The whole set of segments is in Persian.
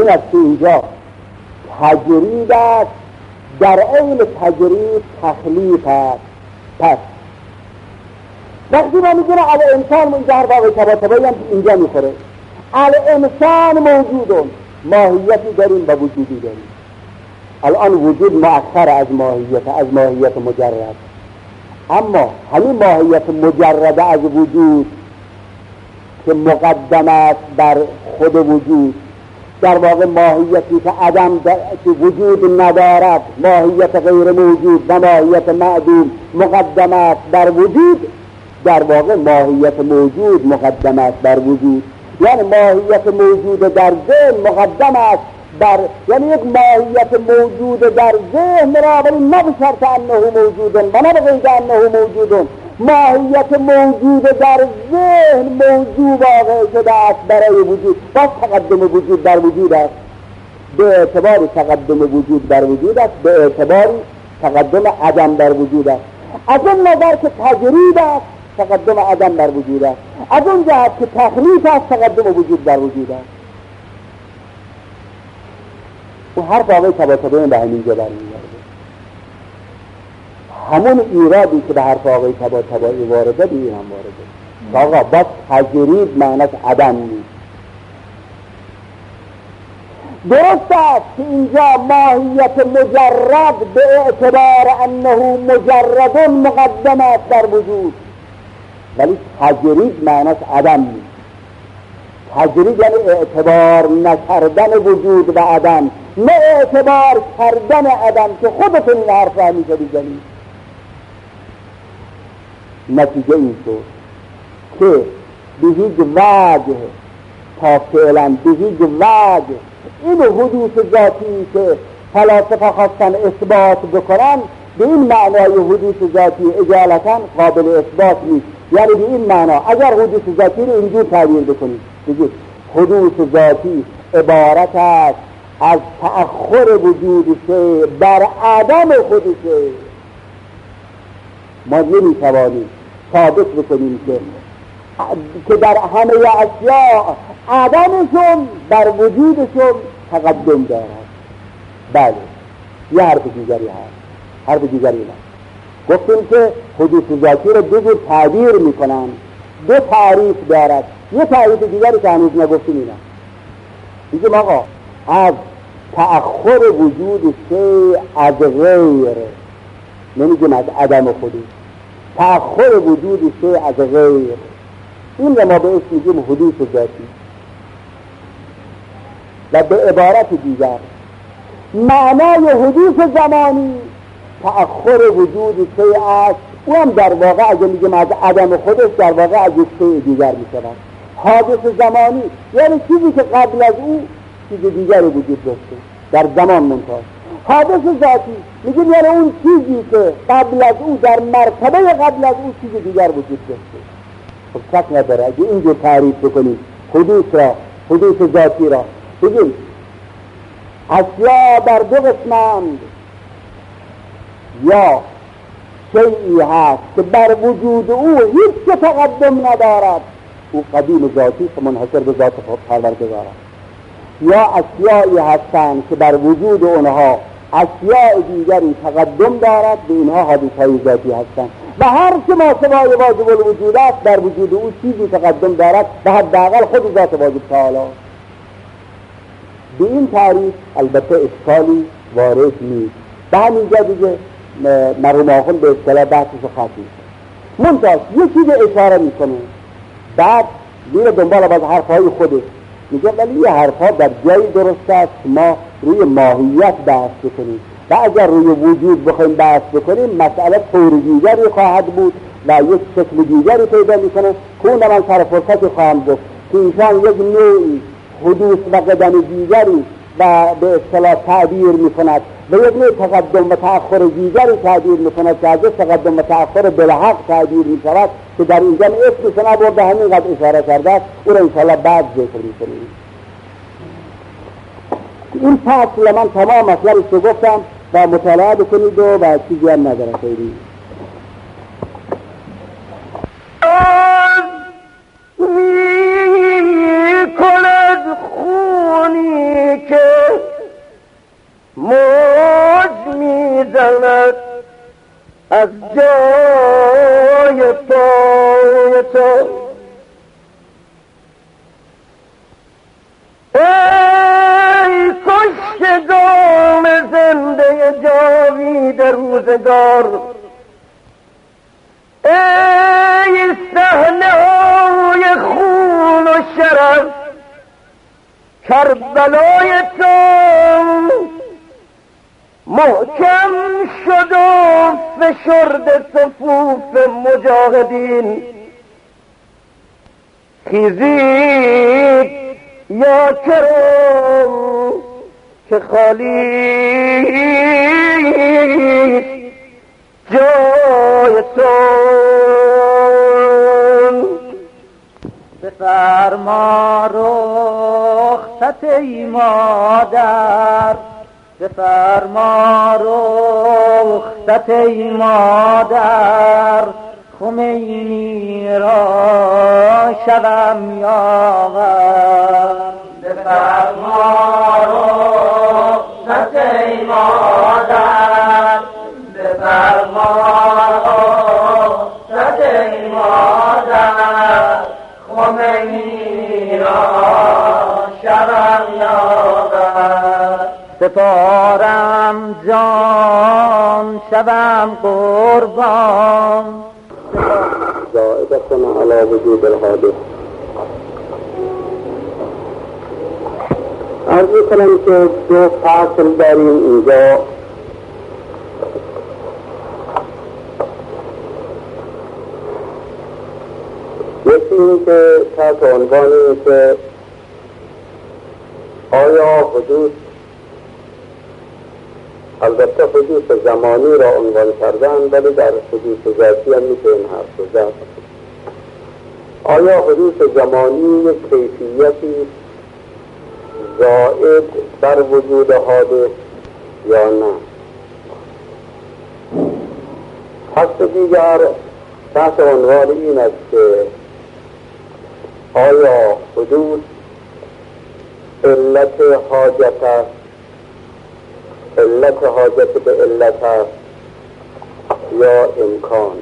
این است که اینجا تجرید است، در عین تجرید تخلیق است. پس وقتی ما میگیم الانسان، اینجا هر واقعی تبایی هم اینجا میخوره. الانسان موجودون، ماهیتی داریم و وجودی داریم. الان وجود مؤخر از ماهیت مجرد، اما همین ماهیت مجرد از وجود که مقدم است بر خود وجود، در واقع ماهیتی که عدم که وجود ندارد، ماهیت غیر موجود و ماهیت معدوم مقدم است بر وجود، در واقع ماهیت موجود مقدم است بر وجود. یعنی ماهیت موجود در ذهن مقدم است بر، یعنی یک ماهیت موجود در ذهن را، ولی نه به شرط انه موجودن و نه به غیر انه موجودن. ماهیت موجود در ذهن موجود واقع شده است برای وجود، بس تقدم وجود در وجود است، به اعتبار تقدم وجود در وجود است، به اعتبار تقدم عدم در وجود است. از اون نظر که تجرید است، تقدم عدم در وجود است. از اون جهت که تخلیق است، تقدم وجود در وجود است. و هر واقعی تبا به همین جا برمیگرده. همون ایرادی که به هر واقعی تبایی وارده به این هم وارده. آقا بس تجرید معنیش عدم نیست. درست است که اینجا ماهیت مجرد به اعتبار انه مجرد مقدم است در وجود، ولی تجرید معنیش عدم نیست. تجرید یعنی اعتبار نکردن وجود و عدم، نه اعتبار کردن عدم که خودتون این حرف را همیشه بیزنید. نتیجه این شد که به هیچ وجه تا فعلا به هیچ وجه این حدوث ذاتی که فلاسفه خواستن اثبات بکنن به این معنای حدوث ذاتی اجالتا قابل اثبات نیست. یعنی به این معنا اگر حدوث ذاتی رو اینجور تعبیر بکنید، بگید حدوث ذاتی عبارت است از تأخر وجود شیء بر عدم خود شیء، ما نمیتوانیم ثابت بکنیم که در همه اشیاء عدمشون بر وجودشون تقدم دارد. بله، یه حرف دیگری هست. حرف دیگری نه. گفتیم که حدوث ذاتی رو دو جور تعبیر میکنن، دو تعریف دارد. یه تعریف دیگری که هنوز نگفتیم اینه، میگیم آقا از تأخر وجود شیء از غیر، نمیگیم از عدم خودش، تأخر وجود شیء از غیر، این رو ما بهش میگیم حدوث ذاتی. و به عبارت دیگر معنای حدوث زمانی تأخر وجود شیء است، او هم در واقع اگه میگیم از عدم خودش در واقع از یک شیء دیگر میشود. حادث زمانی یعنی چیزی که قبل از او چیز دیگری وجود داشته در زمان منتهی. حادث ذاتی میگیم یعنی اون چیزی که قبل از او در مرتبه قبل از او چیز دیگر وجود داشته. خب شک نداره اگه اینجور تعریف بکنیم حدوث ذاتی را، بگیم اشیاء بر دو قسمند، یا شیئی هست که بر وجود او هیچ تقدم ندارد، او قدیم ذاتی که منحصر به ذات پروردگار است، یا اشیایی هستند که بر وجود اونها اشیاء دیگری تقدم دارد، به اینها حادثه‌های ذاتی هستند. و هر که ما سوای واجب الوجود است در وجود او چیزی تقدم دارد و حداقل خود ذات واجب تعالی. به این تعریف البته اشکالی وارد نیست. به همینجا دیگه مرحوم آخوند به اصطلاح بحثش ختم میشه. منتها یه چیز اشاره میکنه، بعد میره دنبال باز حرفهای خودش، میگه ولی یه حرفها در جایی درست است ما روی ماهیت بحث بکنیم و اگر روی وجود بخوایم بحث بکنیم مسئله طور دیگری خواهد بود و یک شکل دیگری پیدا میکنه که اون من سر فرصتی خواهم گفت که ایشان یک نوعی حدوث و قدم دیگری و به اصطلاح تعبیر میکند و یک نوع تقدم و تأخر دیگری تعبیر میکند که از تقدم و تأخر بالحق تعبیر میشود که در اینجا اسمش نبرده، همین قد اشاره کرده است، او را انشاءالله بعد ذکر میکنیم. این فصل من تمام مطلبش رو گفتم و مطالعه بکنید و چیزی هم نداره خیلی. کند خونی که تو. ای کشت دام زنده جاوید روزگار، ای صحنه های خون و شرف، کربلای تو محکم شد و فشرد صفوف مجاهدین. خیزید یا کرم که خالی جای تو. بفرما رخصت ای مادر، بفرما رخصت ای مادر، خمینی را شوم یاور. بفرما رخصت ای مادر، بفرما رخصت ای مادر، خمینی را شوم یاور. سپارم جان شوم قربان. زائدتنا علی وجود الحادث. عرض کنم که دو فصل داریم اینجا. یکی این که تحت عنوان این که آیا حدوث، البته حدوث زمانی را عنوان کردن، ولی در حدوث ذاتی هم میشه این حرف زد. آیا حدوث زمانی یک کیفیتی زائد بر وجود حادث یا نه؟ پس دیگر تحت عنوان این است که آیا حدوث علت حاجت است، علت حاجت به علت است یا امکان؟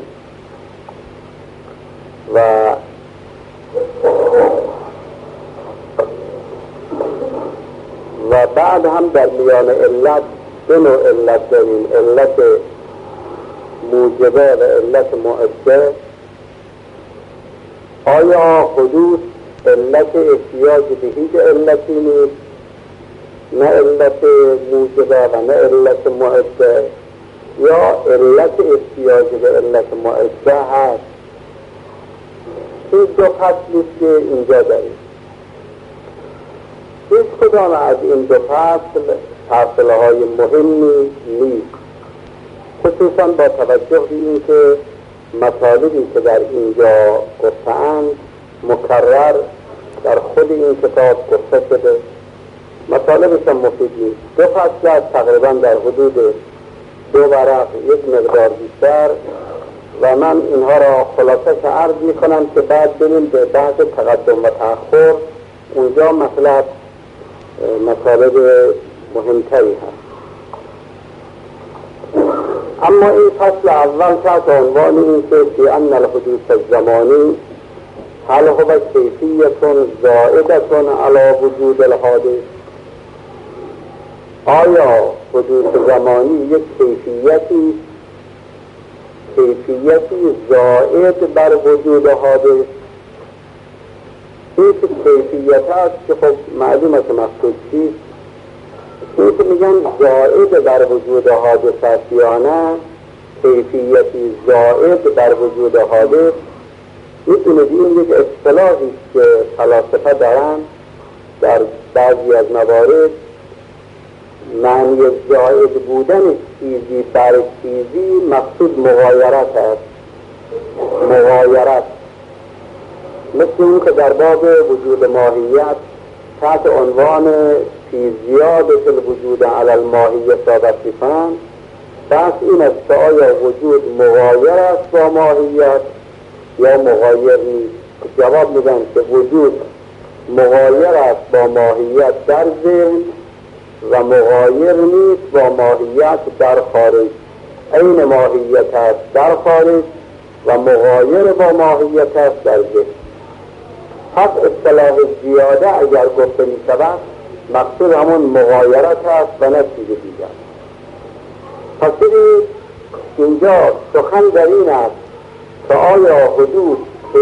و بعد هم در میان علت دو نوع علت داریم، علت موجبه و علت معده. آیا حدوث علت احتیاج به هیچ علتی نیست، نه علت موجبه و نه علت معده، یا علت احتیاج به علت معده هست؟ این دو فصلی که اینجا داریم. هیچ کدام از این دو فصل های مهمی نیست، خصوصا با توجه به این که مطالبی که در اینجا گفته‌اند مکرر در خود این کتاب گفته شده، مطالبش هم مفید نیست. دو فصل است، تقریبا در حدود 2 ورق، یک مقدار بیشتر، و من اینها را خلاصه عرض می کنم که بعد بریم به بحث تقدم و تأخر. اونجا مطالب مهمتری هست. اما این فصل اول تحت عنوان این که ان الحدوث الزمانی هل هو کیفیت زائدة علی وجود الحادث. آیا حدوث زمانی یک کیفیتی زائد بر وجود حادث؟ این کیفیت هست که خب معلوم است مقصود چیست. این که میگن زائد بر وجود حادث است یا نه، کیفیتی زائد بر وجود حادث، میتونید این یک اصطلاحی که فلاسفه دارن در بعضی از موارد، معنی زائد بودن چیزی بر چیزی مقصود مغایرت است. مغایرت مثل این که در باب وجود ماهیت تحت عنوان فی زیادة الوجود علی الماهیه صحبت می‌کنند. بحث این است که آیا وجود مغایر است با ماهیت یا مغایر نیست. جواب میدن که وجود مغایر است با ماهیت در ذهن و مغایر نیست با ماهیت در خارج. این ماهیت است در خارج و مغایر با ماهیت است در ذهن. پس اصطلاح زیاده اگر گفته می شود مقصود همون مغایرت است و نه چیز دیگر. پس ببینید اینجا سخن در این است که آیا حدوث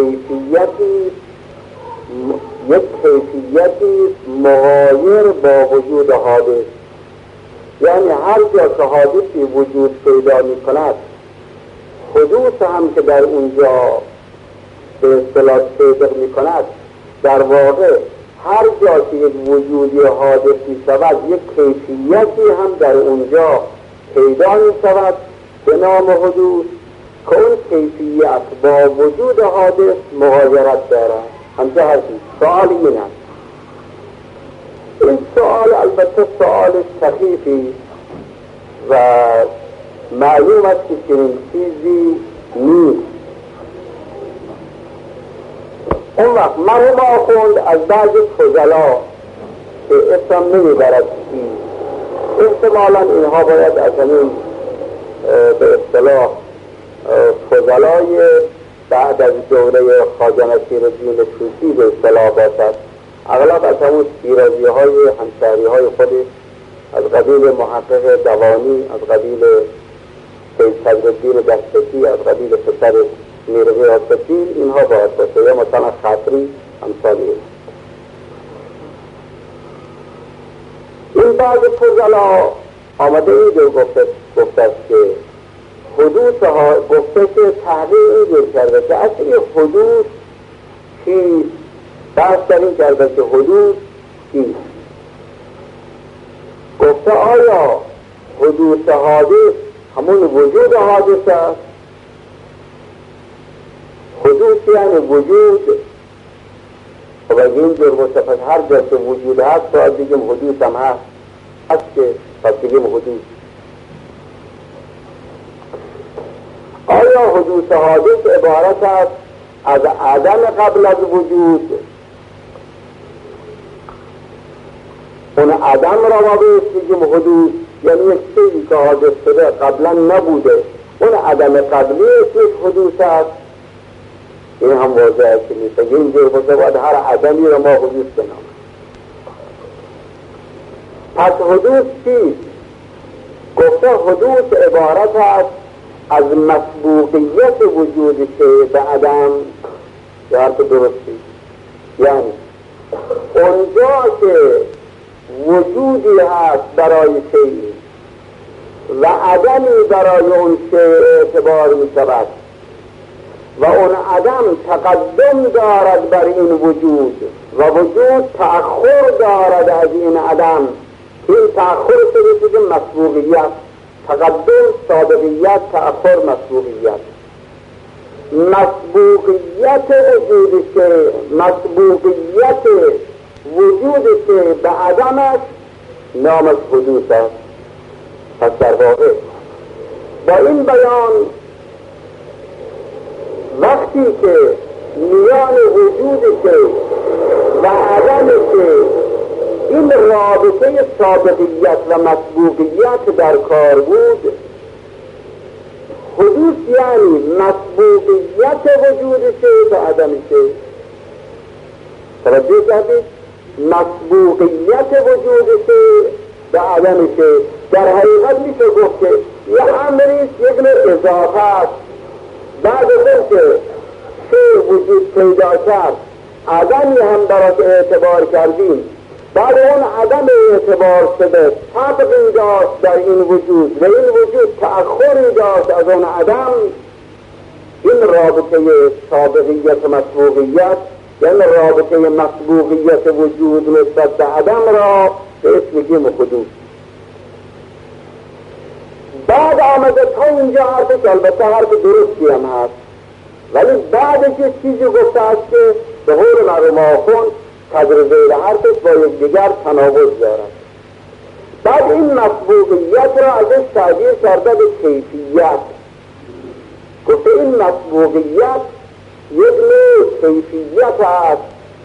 یک کیفیتی مغایر با وجود حادث، یعنی هر جا که حادثی وجود پیدا می کند حدوث هم که در اونجا به اصطلاح صدق می کند، در واقع هر جا که یک وجودی حادث می شود یک کیفیتی هم در اونجا پیدا می شود به نام حدوث که اون کیفیت با وجود حادث مغایرت دارد. همچه هستی سؤال این است. این سؤال البته سؤال سخیفی و معلوم است که چنین چیزی نیست. اون وقت مرحوم آخوند از بعض فضلا که اسم نمیبرد احتمالا اینها باید از همین به اصطلاح فضلای بعد از دوره خواجه نصیرالدین طوسی به اصطلاح باشد، اغلب از همون شیرازی های همشهری های خودش از قبیل محقق دوانی، از قبیل سید صدرالدین دستگی، از قبیل پسر میرغی آصفی، اینها باید باشه، یا مثلا خطری همسالی. این بعض فضلا آمده اینجور گفته است که حدوث ها گفته که تحقیق اینجور کرده که اصلی حدوث چیست، بحث در این کرده که حدوث چیست. گفته آیا حدوث حادث همون وجود حادث است؟ حدوث یعنی وجود، و اینجور گفته پس هر جا که وجود هست باید بگیم حدوث هم هست که پس بگیم حدوث. آیا حدوث حادث عبارت است از عدم قبل از وجود؟ اون عدم را ما بگیم حدوث، یعنی یک چیزی که حادث شده قبلا نبوده، اون عدم قبلی یک حدوث است. این هم واضح است که نیست. اینجور باشه باید هر عدمی را ما حدوث بنامیم. پس حدوث چیست؟ گفته حدوث عبارت است از مسبوقیت وجود شیء به عدم. یا حرف درستی، یعنی اونجا که وجودی هست برای شیء و عدمی برای اون شیء اعتبار می شود و اون عدم تقدم دارد بر این وجود و وجود تأخر دارد از این عدم، این تأخر شده که مسبوقیت، تقدم سابقیت، تأخر مسبوقیت. مسبوقیت وجود شیء، مسبوقیت وجود شیء به عدم است، نامش حدوث است. پس در واقع با این بیان وقتی که میان وجود شیء و عدم شیء این رابطه سابقیت و مسبوقیت در کار بود، حدوث یعنی مسبوقیت وجود شیء به عدم شیء. توجه کردید؟ مسبوقیت وجود شیء به عدم شیء. در حقیقت میشه گفت که یه امریست، یک نوع اضافه است. بعد از اینکه شیء وجود پیدا کرد، عدمی هم براش اعتبار کردیم، بعد اون عدم اعتبار شده طبقی داشت در این وجود و این وجود تأخری داشت از اون عدم. این رابطه سابقیت و مسبوقیت، یعنی رابطه مسبوقیت وجود نسبت به عدم را به اسم میگیم حدوث. بعد آمده تا اینجا حرف که البته حرف درستی هم هست، ولی بعدش یه چیزی گفته است که به قول مرحوم آخوند تدریجی حرفش با یکدیگر تناقض دارد. بعد این مسبوقیت را ازش تعبیر کرده به کیفیت. گفته این مسبوقیت یک نوع کیفیت است.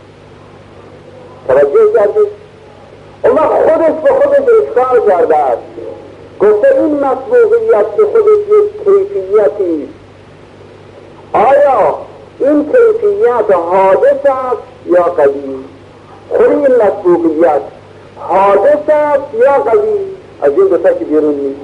توجه کردید؟ اما خودش به خودش اشکال کرده است. گفته این مسبوقیت که خودش یک کیفیتی آیا این کیفیت حادث است یا قدیم؟ خود این مسبوقیت حادث است یا قدیم؟ از این دو تا که بیرون نیست.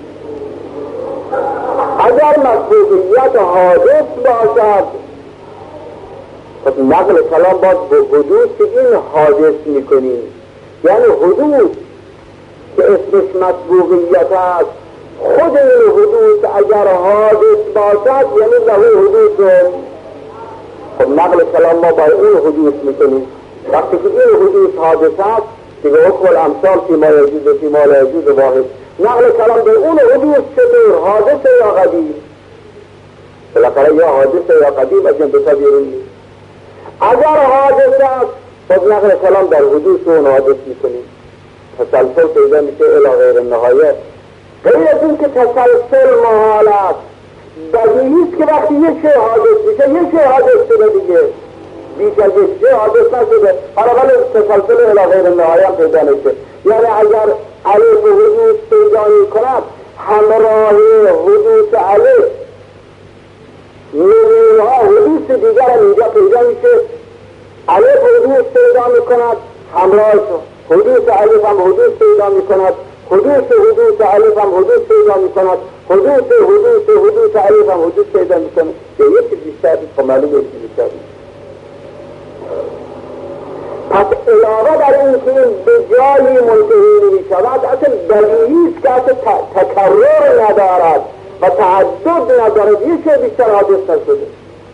اگر مسبوقیت حادث باشد پس نقل کلام باید به حدوث این حادث میکنیم، یعنی حدوث که اسمش مسبوقیت است، خود این حدوث اگر حادث باشد یعنی له حدوث. خب نقل کلام ما با این حدوث میکنیم. وقتی که این حدوث حادث است دیگه حکم الامثال فیما یجوز و فیما لا یجوز واحد. نقل کلام به اون حدوث چطور؟ حادث یا قدیم؟ بالاخره یا حادث یا قدیم از این دو تا بیرون نیست. اگر حادث است پس نقل کلام در حدوث اون حادث میکنیم. تسلسل پیدا میشه الی غیر النهایه. غیر از این که تسلسل محال است، بدیهی است که وقتی یک شی حادث میشه یک شی حادث شده دیگه، بیش از یک شی حادث نشده. حالا ولی تسلسل الی غیر النهایه هم پیدا نمیشه. یعنی اگر الف حدوث پیدا میکند همراه حدوث الف نمونه‌ها حدوث دیگر هم اینجا پیدا میشه. الف حدوث پیدا میکند همراه حدوث الف هم حدوث پیدا میکند، حدوث الف هم حدوث پیدا میکند، حدوث الف هم حدوث پیدا میکند. که یکی بیشتر نیست، معلومه یکی بیشتر نیست. پس علاوه بر این که این به جایی منتهی نمیشود، اصلا بدیهی است که اصلا تکرر ندارد و تعدد ندارد، یه چه بیشتر حادث نشده.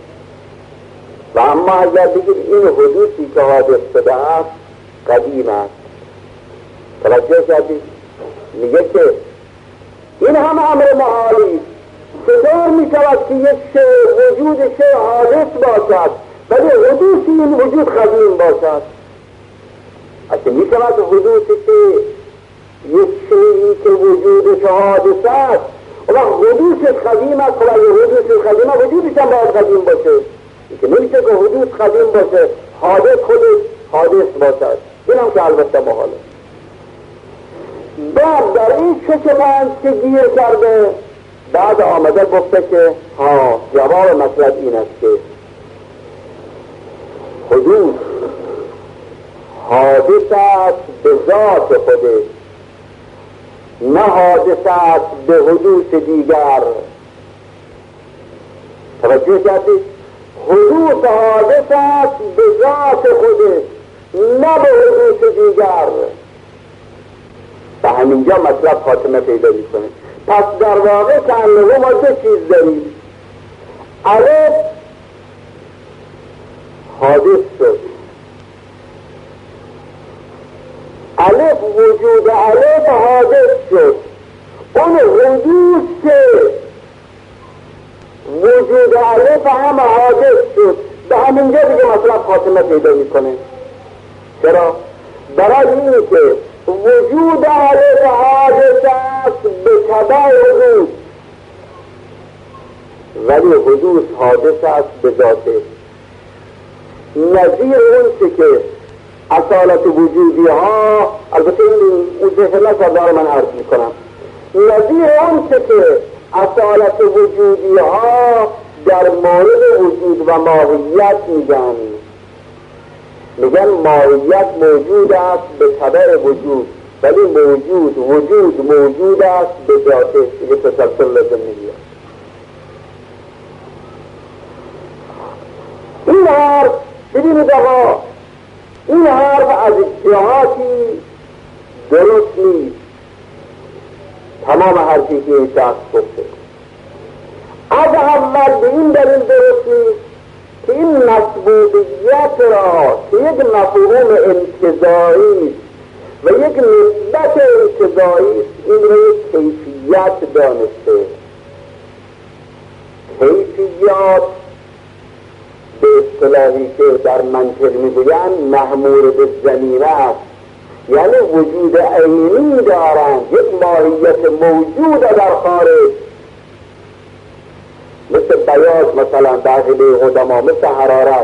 و اما اگر بگید این حدوثی که حادث شده است قدیم است، توجه کردید؟ میگه که این هم امر محالی. چطور میشود که یک شی وجود شی حادث باشد ولی حدوث این وجود قدیم باشد؟ اصلا میشود حدوثی که یک شیئی که وجودش حادث است و حدوث قدیم است، و حدوث قدیم است وجودش هم باید قدیم باشه. که نمیشه که حدوث قدیم باشه حادث خودش حادث باشد. این هم که البته محاله. بعد در این چه پنج که گیر کرده بعد آمده گفته که جواب مطلب این است که حدوث حادث است به ذات خودش، نه حادث است به حدوث دیگر. توجه کردید؟ حدوث حادث است به ذات خودش، نه به حدوث دیگر. و همینجا مطلب خاتمه پیدا میکنه. پس در واقع تنوع ما چه چیز داریم؟ الف حادث شد، الف وجود الف حادث شد، اون حدوث که وجود الف هم حادث شد. به همینجا دیگه مطلب خاتمه پیدا میکنه. چرا؟ برای این که وجود الف حادث است به تبع حدوث، ولی حدوث حادث است به ذاته. نظیر اون که اصالت وجودی ها، البته این ذهن نکردار من عرض میکنم، نظیر اون که اصالت وجودی ها در مورد وجود و ماهیت میگن ماهیت موجود است به تبع وجود، ولی وجود موجود است به ذاته. دیگه تسلسل لازم نمیاد. این حرف ببینید آقا، این حرف از جهاتی درست نیست. تمام حرفی که این شخص گفته از اول به این دلیل درست نیست که این مسبوقیت را که یک مفهوم انتزاعی و یک نسبت انتزاعی این را یک کیفیت دانسته. کیفیات به اصطلاحی که در منطق میگویند محمول به ضمیمه است، یعنی وجود عینی دارند، یک ماهیت موجود در خارج، مثل بیاض مثلا داخل قدما، مثل حرارت.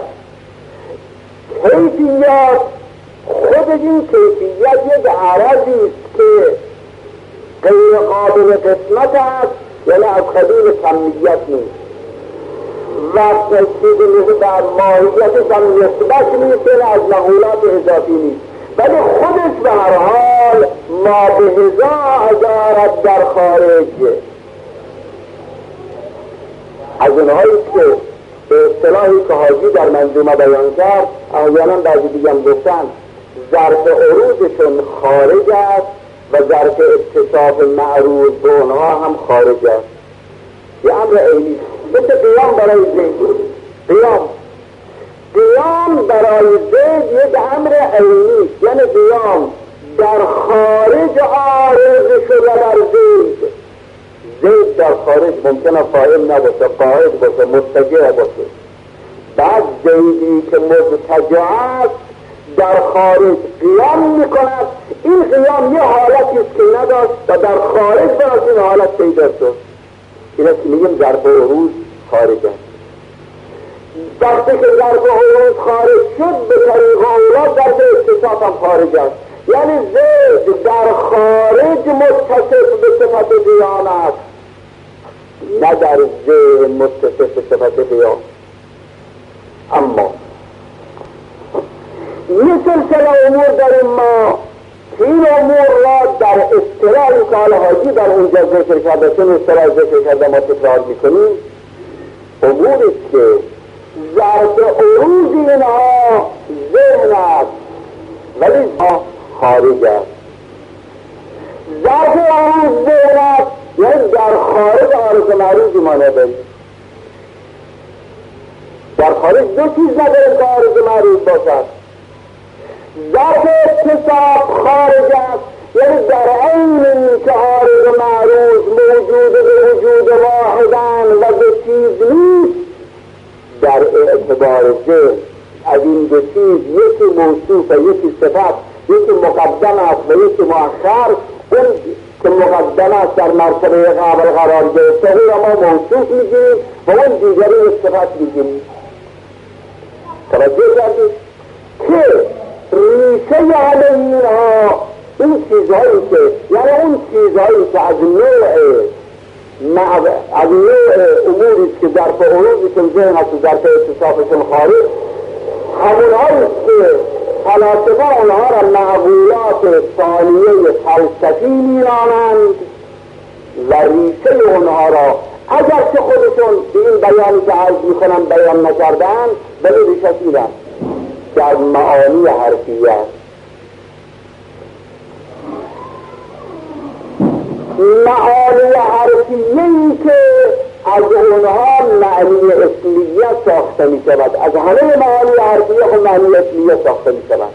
کیفیات خود این کیفیت یک عرضی است که غیر قابل قسمت است، یعنی از قبیل کمیت نیست. و چیزی نیست در ماهیتش هم نسبت نیست، از مقولات اضافی نیست، ولی خودش به هر حال ما به هزار دارد در خارج. از اونهایی که به اصطلاحی که حاجی در منظومه بیان کرد، احیانا بعضی دیگه هم گفتن ظرف عروضشون خارج است و ظرف اتصاف معروض به اونها هم خارج است. یه امر عینی مثل قیام برای زید. قیام برای زید یک امر عینی، یعنی قیام در خارج عارض شده بر زید. زید در خارج ممکنه فاعل نباشه، قائد باشه، مضطجع باشه. بعد زیدی که مضطجع است در خارج قیام میکند، این قیام یه حالتی است که نداشت و در خارج براش این حالت پیدا شد. اینا که میگیم ظرف عروض خارج است. وقتی که ظرف عروض خارج شد به طریق اولاد ظرف اتصاف هم خارج است. یعنی زید در خارج متصف به صفت قیام است، نه در ذهن متصف به صفت قیام. اما یه سلسله امور داریم ما، این امور را در اصطلاحی که حال حاجی در اونجا ذکر کرده، چون اصطلاح ذکر کرده ما تکرار میکنیم، اموری که ظرف عروض اینها ذهن است ولی خارج است. ظرف عروض ذهن است یعنی در خارج عارض معروضی ما نداریم. در خارج دو چیز نداریم که عارض معروض باشد. ظرف اتصاف خارج است، یعنی در عین که عارض معروض موجود به وجود واحدن و دو چیز نیست، در اعتبار ذهن از این دو چیز یکی موصوف و یکی صفت، یکی مقدم است و یکی مؤخر. اون که مقدم است در مرتبه قبل قرار گرفته و ما موصوف میگیم و اون دیگری صفت میگیم. توجه کردید که ریشه همه اینها این چیزهایی که یعنی اون چیزهایی که از نوع اموری که ظرف عروضشون ذهن هست و ظرف اتصافشون خارج، همونهایی که فلاسفه اونها را معقولات ثانیه فلسفی می‌نامند و ریشه اونها را اگر که خودشون به این بیانی که عرض میکنن بیان نکردن، ولی ریشه میدن در معانی حرفیه. معانی حرفیه‌ای که از اونها معنی اسمیه ساخته می شود. از همه معانی حرفیه خود معنی اسمیه ساخته می شود.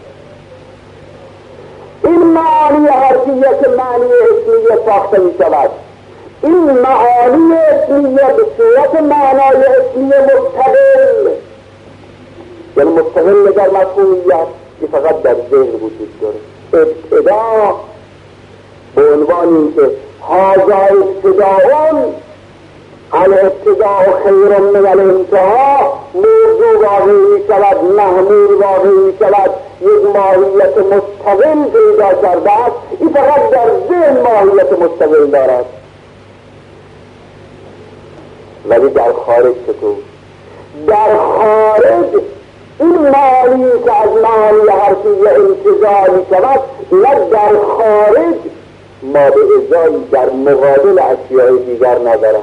این معانی حرفیه که معنی اسمیه ساخته می شود، این معانی اسمیه به صورت معنای اسمیه مستقل، یعنی مستقل در مفهومیت که فقط در ذهن وجود داره. ابتدا به عنوان این که هذا ابتداء الابتداء خیر من الانتهاء، موضوع واقعی می شود، محمول واقعی می شود، یک ماهیت مستقل پیدا کرده است. این فقط در ذهن ماهیت مستقل دارد، ولی در خارج چطور؟ در خارج این معانی که از معانی حرفیه انتزاع می شود، نه در خارج ما به ازایی در مقابل اشیاء دیگر ندارم.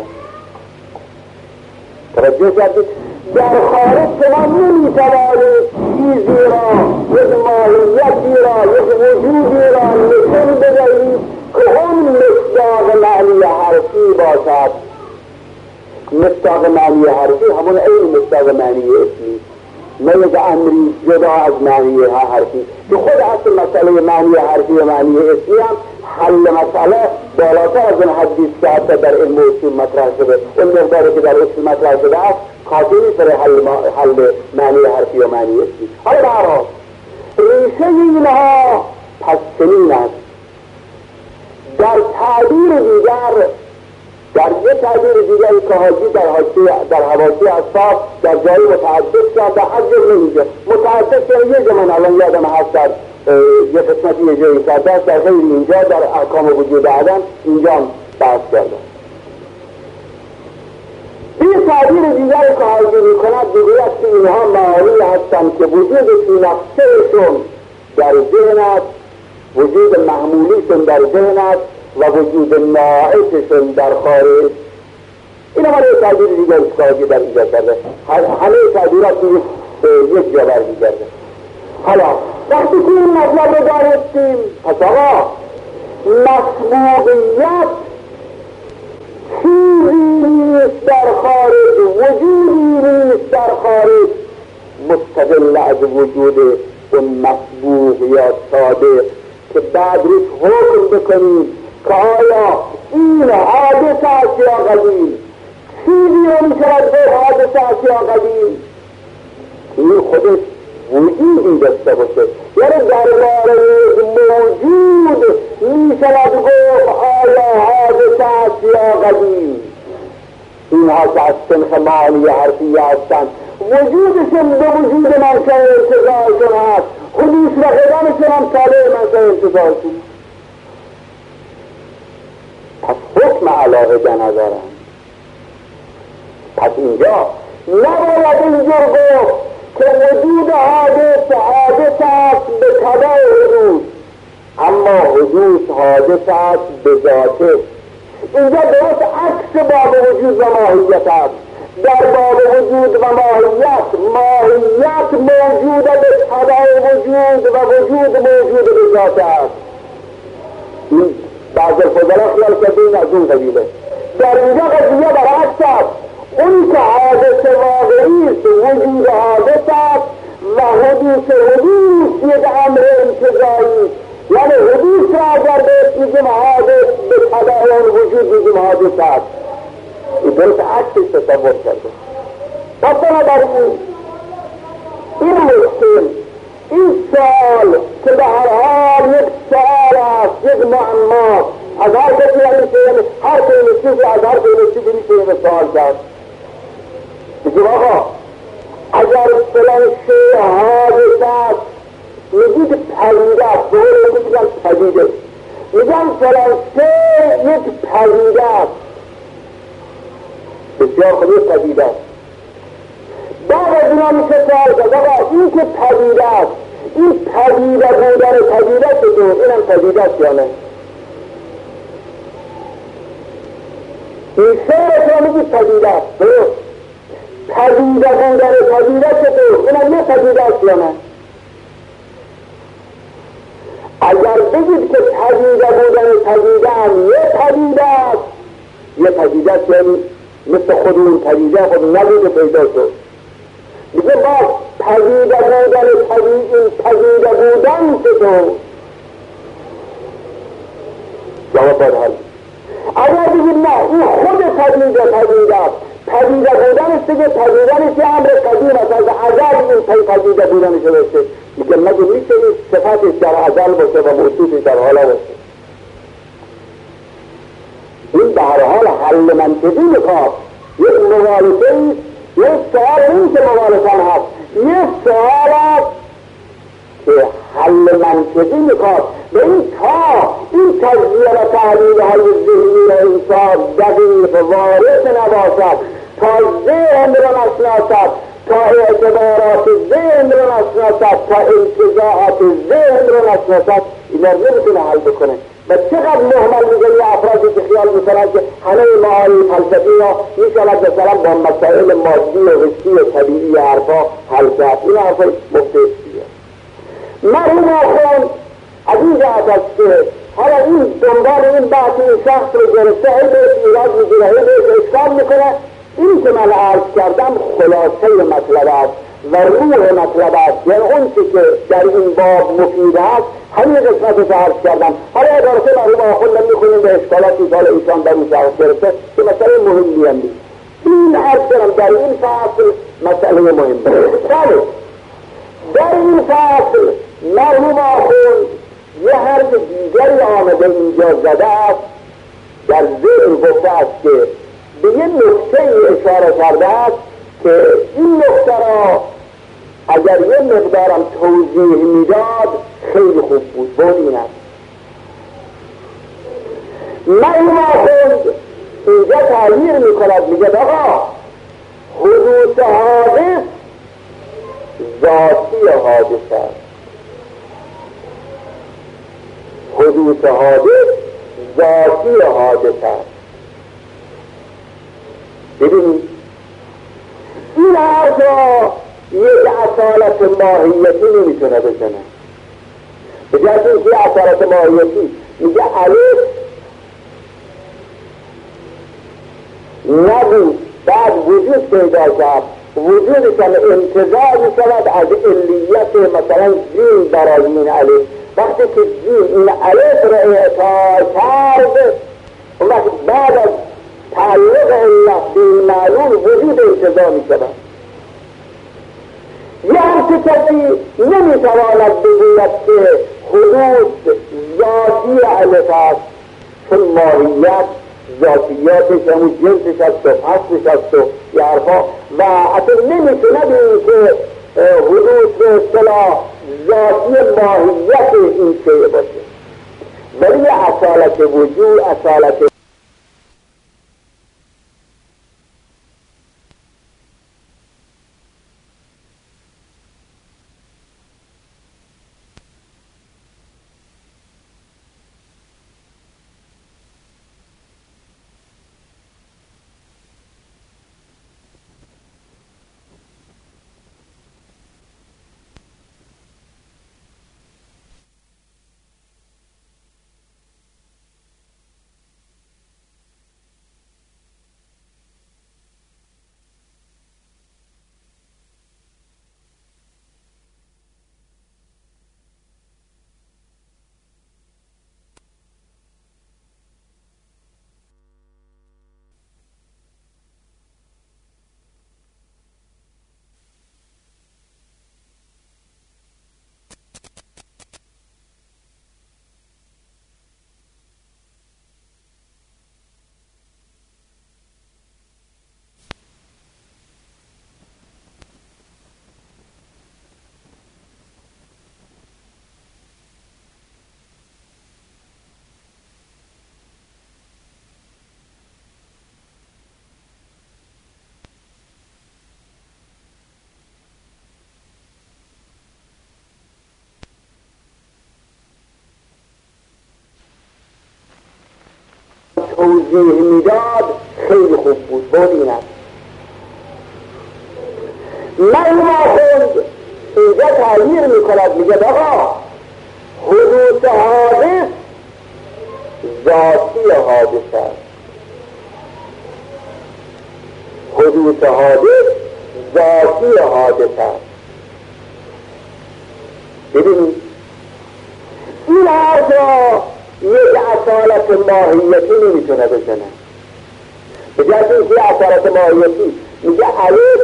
توجه کردید؟ در خارج شما نمیتوانید چیزی را، یک ماهیتی را، یک وجودی را نشون بدهید که اون مصداق معنی حرفی باشد. مصداق معنی حرفی همون این مصداق معنی اسمی، نه یک امری جدا از معنی حرفی، که خود اصل مسئله معنی حرفی و معنی اسمی هم حل مسئله بالاتر از اون حدیث که حتی در علم اصول مطرح شده، اون مقداری که در اصول مطرح شده است کافی نیست برای حل معنی حرفی و معنی اسمی. حالا به هر حال ریشه اینها پس چنین است. در تعبیر دیگر، در یه تعبیر دیگری که حاجی در حواشی اصحاب در جایی متعدد کرده، از جمله اینجا متعدد که یه زمان الان یادم هست در یه قسمتی یه جایی کرده، در غیر اینجا در احکام وجود عدم اینجا هم بحث کرده. این تعبیر دیگر که حاضر می کند بگوید که اینها معانی هستند که وجود نفسهشون در ذهن است، وجود محمولیشون در ذهن است و وجود ناعششون در خارج. این همه تعبیر دیگر که در اینجا کرده، همه تعبیرات به یک جا برمیگرده. حالا وقتی که این مطلب رو دارستیم، پس آقا مسبوقیت چیزی نیست در خارج، وجودی نیست در خارج مستقل از وجود اون مسبوق یا صادق که بعد روش حکم بکنیم که آیا این حادث است یا قدیم. چیزی رو میشود به حادث است یا قدیم این خودش وجودی داشته باشه، یعنی درباره موجود میشود گفت آیا حادث است یا قدیم. اینها که از صنف معانی حرفیه هستند، وجودشون به وجود منشأ ارتضاعشون هست، حدوث و قدمشون هم تابع منشأ ارتضاعشون. پس حکم علاقه ندارن. پس اینجا نباید اینجور گفت که وجود حادث است به تبع حدوث، اما حدوث حادث است به ذاته. اینجا درست عکس باب وجود و ماهیت است. در باب وجود و ماهیت موجود به تبع وجود و وجود موجود به ذات است. این بعض الفضلاء خیال کرده این از اون قبیله. در اینجا قضیه برعکس است. اون که حادث واقعی است وجود حادث است و حدوث یک امر انتزاعی، یعنی حدوث را اگر بهت میگیم حادث به تبع اون وجود میگیم حادث است. این درست عکسش تصور کرده. پس بنابراین این مشکل، این سوال که به هر حال یک سوال است، یک معما، از هر کسی هر کسی از هر کسی میشه سوال کرد. میگیم آقا اگر فلان شیء حادث است، میگید پدیده است، دوره میگن پدیده، میگن فلان شیء یک پدیده است، بسیار خوبی پدیده است. بعد از اینا میشه سوال کرد آقا این که پدیده است، این پدیده بودن پدیده چطور؟ اینم پدیده است یا نه؟ این شیء رو میگید پدیده است، درست؟ پدیده بودن پدیده چطور؟ اینم یه پدیده است یا نه؟ اگر بگید که پدیده بودن پدیده هم یه پدیده است، یه پدیده است یعنی مثل خود اون پدیده خود نبوده پیدا شد. میگه باز پدیده بودن پدیده بودن چطور؟ جواب باید حل. اگر بگید نه این خود پدیده است، پدیده بودنش دیگه پدیدنش یه امر قدیم است، از ازل این پدیده بودنش داشته. میگه مگه میشه این صفتش در ازل باشه و موصوفش در حالا باشه؟ این به هر حال حل منطقی میخواد. یک مبالغه ایست، یک سوال نیست که مبالغه هست، یک سوال است که حل منطقی میخواد. به این تا این تجزیه و تحلیل های ذهنی و انسان دقیق وارد نباشد، تا ذهن را نشناسد، تا اعتبارات ذهن را نشناسد، تا انتزاعات ذهن را نشناسد، اینا نمیتونه حل بکنه. و چقدر مهمل میگه افرادی که خیال میکنن که همه معانی فلسفی ها میشود مثلا با مسائل مادی و حسی و طبیعی حرفا حل کرد. این حرفا مفتشیه. مرحوم آخوان از این جهت است که حالا این دنبال این بحث این شخص رو گرفته هی بهش ایراد میگیره، هی بهش اشکال میکنه. این که من عرض کردم خلاصه مطلب است و روح مطلب است، یعنی اون که در این باب مفید است همین قسمت رو عرض کردم. حالا ادارت مرحوم آخوند نمیخونیم به اشکالاتی که حالا ایشان در این شخص گرفته که مسئله مهمی هم نیست. این عرض کردم در این فصل مسئله مهم بله. در این فصل مرحوم آخوند یه حرف دیگری آمده اینجا زده است، در ذهن گفته است که به یه نکته اشاره کرده است که این نکته را اگر یه مقدارم توضیح میداد خیلی خوب بود. این است مرحوم آخوند اینجا تعبیر میکند، میگه آقا حدوث حادث ذاتی حادث است. حدوث حادث ذاتی حادث است. ببینید این حرف را یک اصالت ماهیتی نمیتونه بزنه. به جهت اینکه اصالت ماهیتی میگه الف نبود بعد وجود پیدا کرد، وجودش هم انتزاع میشود از علیت مثلا جیم برای این الف. وقتی که جیم این الف را اعطا کرد اون وقت بعد از تعلق علت به معلوم وجود انتزاع میشود. یه همچه کسی نمیتواند بگوید که حدوث ذاتی علت است، چون ماهیت ذاتیاتش همون جنسش است و فصلش است و یارفا و اصلا نمیتونه بگوید که حدوث به اصطلاح ذاتی ماهیت این شیء باشه. ولی اصالت وجود، اصالت توضیح میداد خیلی خوب بود. ببینید مرحوم آخوند اینجا تعبیر میکند، میگه بابا حدوث حادث ذاتی حادث است. حدوث حادث ذاتی حادث است. ببینید این حرف را یک اصالت ماهیتی نمیتونه بزنه. به جهت اینکه اصالت ماهیتی میگه الف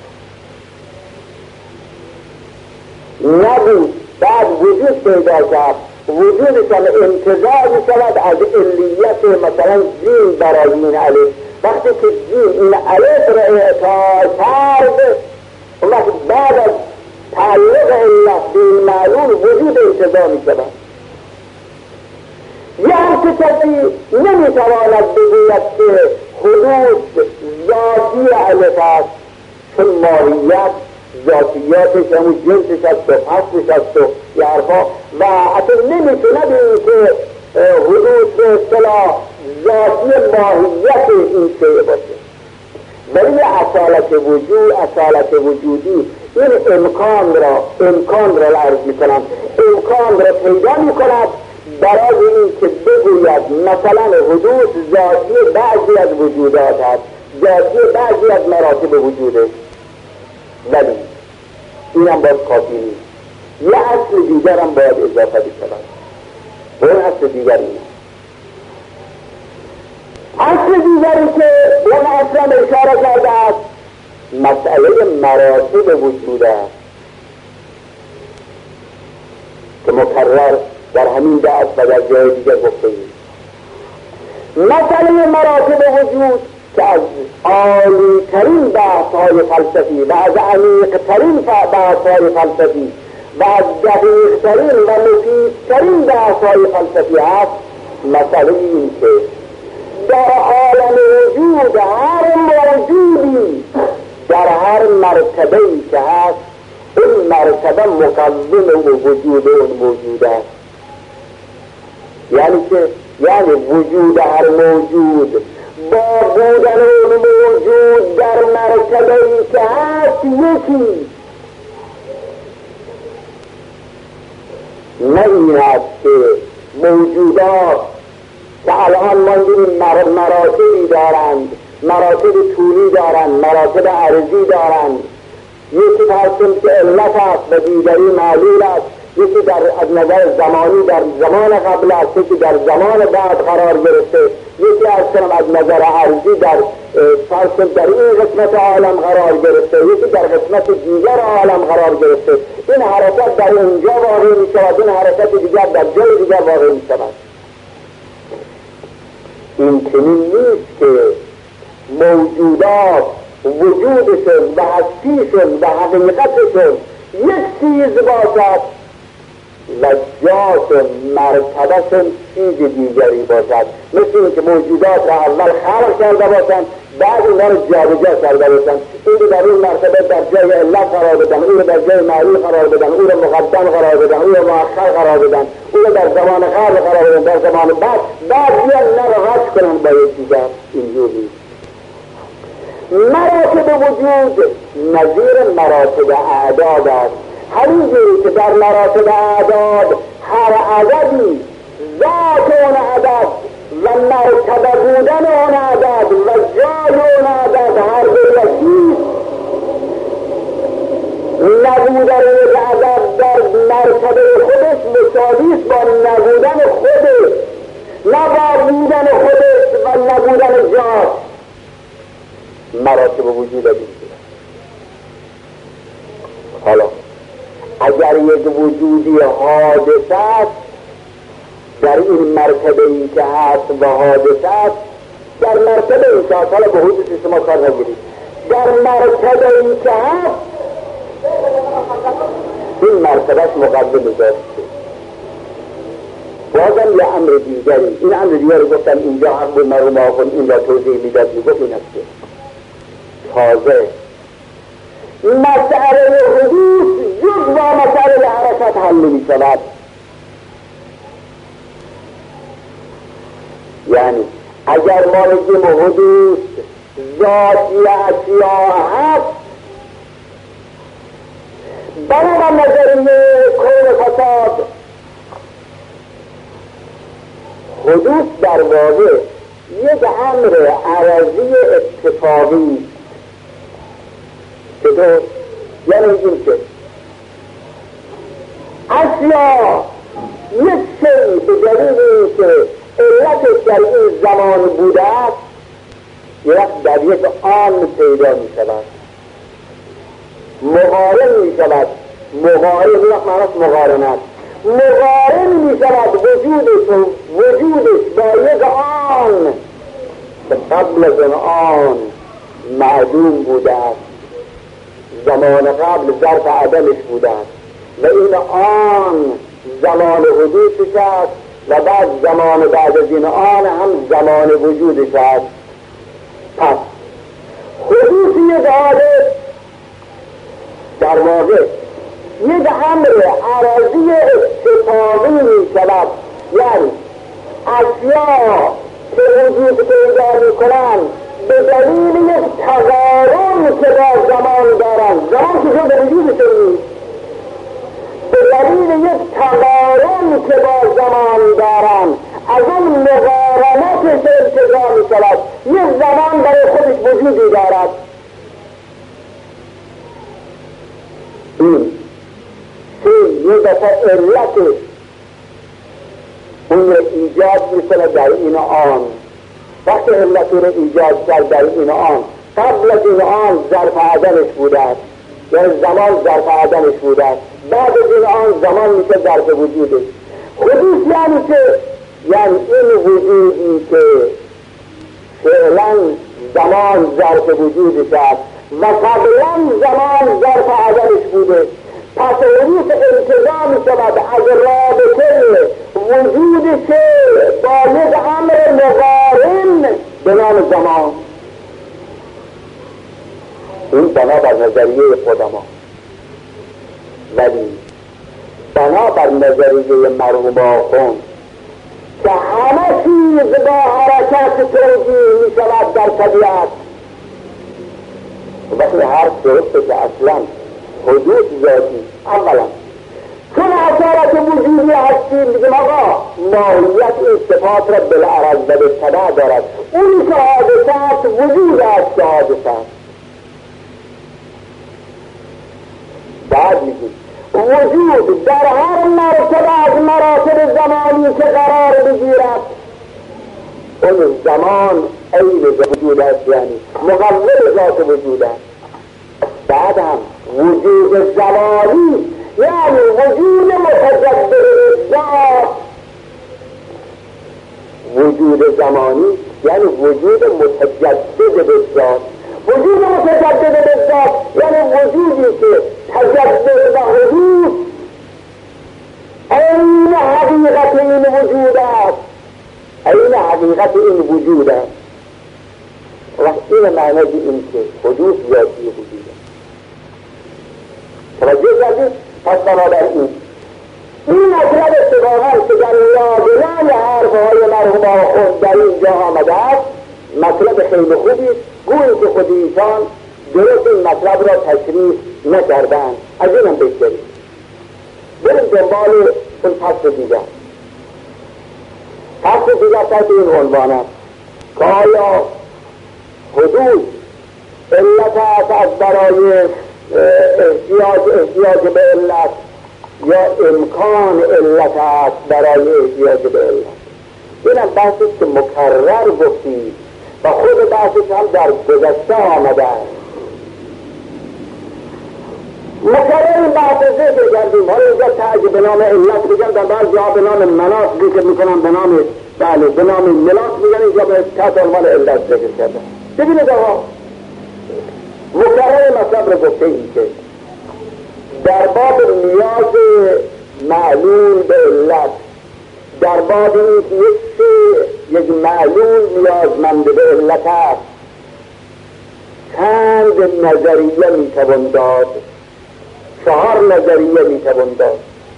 نبود بعد وجود پیدا کرد، وجودش هم انتزاع میشود از علیت مثلا جیم برای این الف. وقتی که جیم این الف را اعطا کرد اون وقت بعد از تعلق علت به معلوم وجود انتزاع میشود. یه همچه کسی نمیتواند بگوید که حدوث ذاتی علت است، چون ماهیت ذاتیاتش همون جنسش است و فصلش است و یارفا و اصلا نمیتونه بگوید که حدوث به اصطلاح ذاتی ماهیت این شیء باشه. ولی اصالت وجود، اصالت وجودی این امکان را عرض میکنم، امکان را پیدا میکند برای این که بگوید مثلا حدوث ذاتی بعضی از وجودات هست، ذاتی بعضی از مراتب وجوده. ولی اینم باید کافی نیست، یه اصل دیگر هم باید اضافه بشود. اون اصل دیگر اینه، اصل دیگری که اون اصلا اشاره کرده است مسئله مراتب وجود است که مکرر در همین درس و در جای دیگر گفته ایم. مسئله مراتب وجود که از عالی ترین بحث های فلسفی و از عمیق ترین بحث های فلسفی و از دقیق ترین و مفید ترین بحث های فلسفی هست، مسئله این که در عالم وجود هر موجودی در هر مرتبه ای که هست این مرتبه مقوم و وجود اون موجود است. یعنی وجود هر موجود با بودن اون موجود در مرتبه ای که هست یکی. نه این است که موجودات که الان ما این مراتبی دارند، مراتب طولی دارند، مراتب عرضی دارند، یکی ترسیم که علت است و دیگری معلول است، یکی از نظر زمانی در زمان قبل است، یکی در زمان بعد قرار گرفته، یکی از نظر عرضی در ترسیم در این قسمت عالم قرار گرفته، یکی در قسمت دیگر عالم قرار گرفته. این حرکت در اینجا واقع می شود، این حرکت دیگر در جای دیگر واقع می شود. این چنین نیست که موجودات وجودشون و هستیشون و حقیقتشون یک چیز باشد و جاشون مرتبهشون چیز دیگری باشد. مثل این که موجودات را اول خلق کرده باشند، بعد اینا رو جابجا کرده باشند، این رو در این مرتبه در جای علت قرار بدن، این رو در جای معلول قرار بدن، اون رو مقدم قرار بدن، اون رو مؤخر قرار بدن، اون رو در زمان قبل قرار بدن، در زمان بعد بیان نرغش کنن با یک دیگر. اینجوری مراتب وجود نظیر مراتب اعداد است. همینجوری که در مراتب اعداد هر عددی ذات اون عدد و مرتبه بودن اون عدد و جای اون عدد هر دو یکی، نبودن یک عدد در مرتبه خودش مساوی با نبودن خودش، نه بودن خودش و نبودن جای. مراتب وجود دیگه. حالا اگر یک وجودی حادث است در این مرتبه ای که هست و حادث است، در مرتبه ای که حالا به حدود شما کار نگیرید، در مرتبه ای که هست این مرتبهش مقدم داشته. بازم یه امر دیگری، این امر دیگری گفتم اینجا حق به مرحوم آخون این را توضیح میداد، میگفت این است که تازه مسئله حدوث جز با مسئله حرکت حل می شود. یعنی اگر ما بگیم حدوث ذاتی اشیاء هست، بنا نظریه کون فساد حدوث در واقع یک امر عرضی اتفاقی. چطور؟ یعنی این که اشیا یک شیء به دلیل این که علتش در این زمان بوده است یک در یک آن پیدا می شود، مقارن می شود. مقارن یک معنیست مقارنت، مقارن می شود وجودش با یک آن که قبل از آن معدوم بوده است، زمان قبل ظرف عدمش بوده است و این آن زمان حدوثش است و بعد زمان بعد از این آن هم زمان وجودش است. پس حدوث یک حادث در واقع یک امر عرضی اتفاقی می شود. یعنی اشیا که وجود پیدا می کنند به دلیل یک تقارن که با زمان دارند، زمان که به وجود نیست، به دلیل یک تقارن که با زمان دارند از اون مقارنتش ارتقا می شود. یک زمان برای خودش وجودی دارد. این یه دفعه علتش اون رو ایجاد می کند در این آن. وقتی علت رو ایجاد کرد در این آن، قبل از این آن ظرف عدمش بوده است، یعنی زمان ظرف عدمش بوده است، بعد از این آن زمان میشه ظرف وجودش. حدوث یعنی که یعنی این وجودی که فعلا زمان ظرف وجودش است و قبلا زمان ظرف عدمش بوده، پس حدوث انتظام می شود از رابطه وجودش با یک امر مقارن به نام زمان. این این بنابر نظریه قدما. ولی بنابر نظریه مرحوم آخوند که همه چیز با حرکت توجیه می شود در طبیعت، وقتی حرف درسته که اصلا حدود ذاتی اولا چون اثرات وجودی هستیم بگیم آقا ماهیت این صفات را بالعرض و بالطبع دارد، اون که حادثات وجود است که حادثات. بعد میگیم وجود در هر مرتبه از مراتب زمانی که قرار بگیرد اون زمان عین وجود است، یعنی مقابل ذات وجود است. بعد هم وجود زمانی یعنی وجود متجدد ذات، وجود زمانی یعنی وجود متجدد ذات. وجود متجدد ذات یعنی وجودی که تجدد و حدود این حقیقت این وجود است، این حقیقت این وجود است. و این معنی این که حدود ذاتی وجود است. توجه کردید؟ پس بنابراین این مطلب اتفاقا که در یادنای حرفهای مرحوم آخوند در اینجا آمده است مطلب خیلی خوبی، گویی که خود ایشان درست این مطلب را تشریح نکردند. از این هم بگذاریم بریم دنبال اون فصل دیگر. فصل دیگر تحت این عنوان است که آیا حدود علت است از برای احتیاج به علت یا امکان علت است برای احتیاج به علت. این هم بحثی که مکرر گفتیم و خود بحثی هم در گذشته آمده است. مکرر این بحث ذکر کردیم. حالا اینجا تعجب به نام علت بگم، در بعض جا به نام مناط ذکر میکنم، به نام ملاک میگن، اینجا به تحت عنوان علت ذکر کردم. ببینید آقا مکرر مطلب رو گفته این که در باب نیاز معلول به علت، در باب این که یک معلول نیازمند به علت است چند نظریه میتوان داد، 4 نظریه میتوان داد.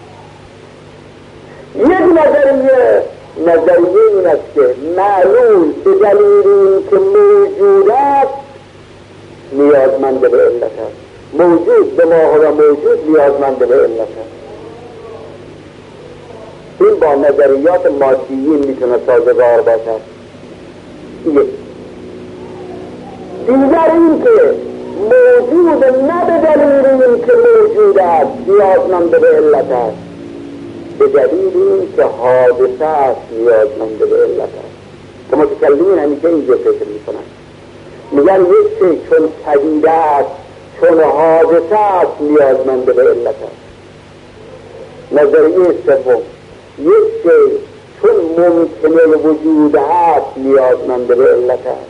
یک نظریه این است که معلول به دلیل این که موجود است نیازمند به علت است، موجود به ماهر موجود نیازمند به علت است. این با نظریات مادیین میتونه سازگار باشد. دیگر این که موجود نه به دلیل این که موجود است نیازمند به علت است، به دلیل این که حادثه است نیازمند به علت است. که متکلمین همیشه اینجا فکر میکنن، میگن یک چیز چون پدیده است چون حادثه است نیازمند به علت است. نظریه سوم یک چیز چون ممکنه وجود است نیازمند به علت است.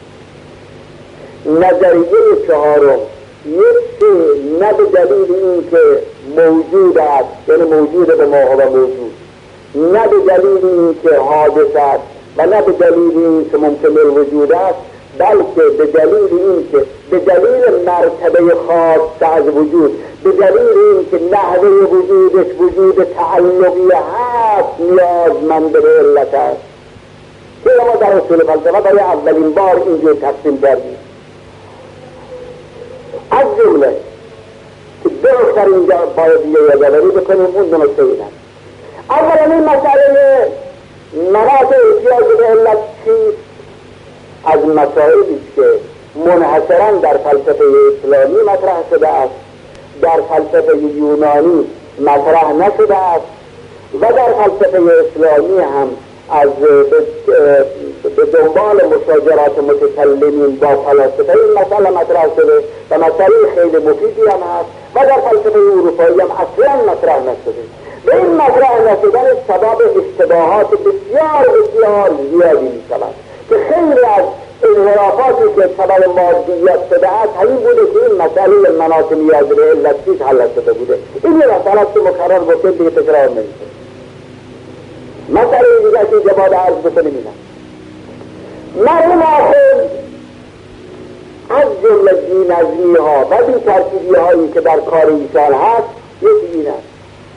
نظریه چهارم یک چیز نه به دلیل این که موجود است یعنی موجود به ماهر موجود، نه به دلیل این که حادث است و نه به دلیل این که ممکنه وجود است، بلکه به دلیل این که به دلیل مرتبه خاص از وجود، به دلیل این که نحوه وجودش وجود تعلقی هست نیازمند به علت است. که ما در اصول فلسفه برای اولین بار اینجور تقسیم کردیم. از جمله که درستر اینجا باید یادآوری بکنیم اون دو نکته این است. اولا این مسئله مناط احتیاج به علت چیست؟ از مسائلی که منحصرا در فلسفه اسلامی مطرح شده است، در فلسفه یونانی مطرح نشده است و در فلسفه اسلامی هم از به دنبال مشاجرات متکلمین با فلاسفه این مسئله مطرح شده و مسئله خیلی مفیدی هم هست و در فلسفه اروپایی هم اصلا مطرح نشده. به این مطرح نشدن سبب اشتباهات بسیار زیادی می شود که خیلی از انحرافاتی که سبب مادیت شده است همین بوده که این مسئله مناط نیاز به علت چیز حل شده بوده. این یه مسئله که مکرر گفته دیگه تکرار نمیشه. مسئله دیگه که اینجا باید عرض بکنیم اینه مرحوم آخوند از جمله بی‌نظمی ها و بی‌ترتیبی هایی که در کار ایشان هست یکی این است: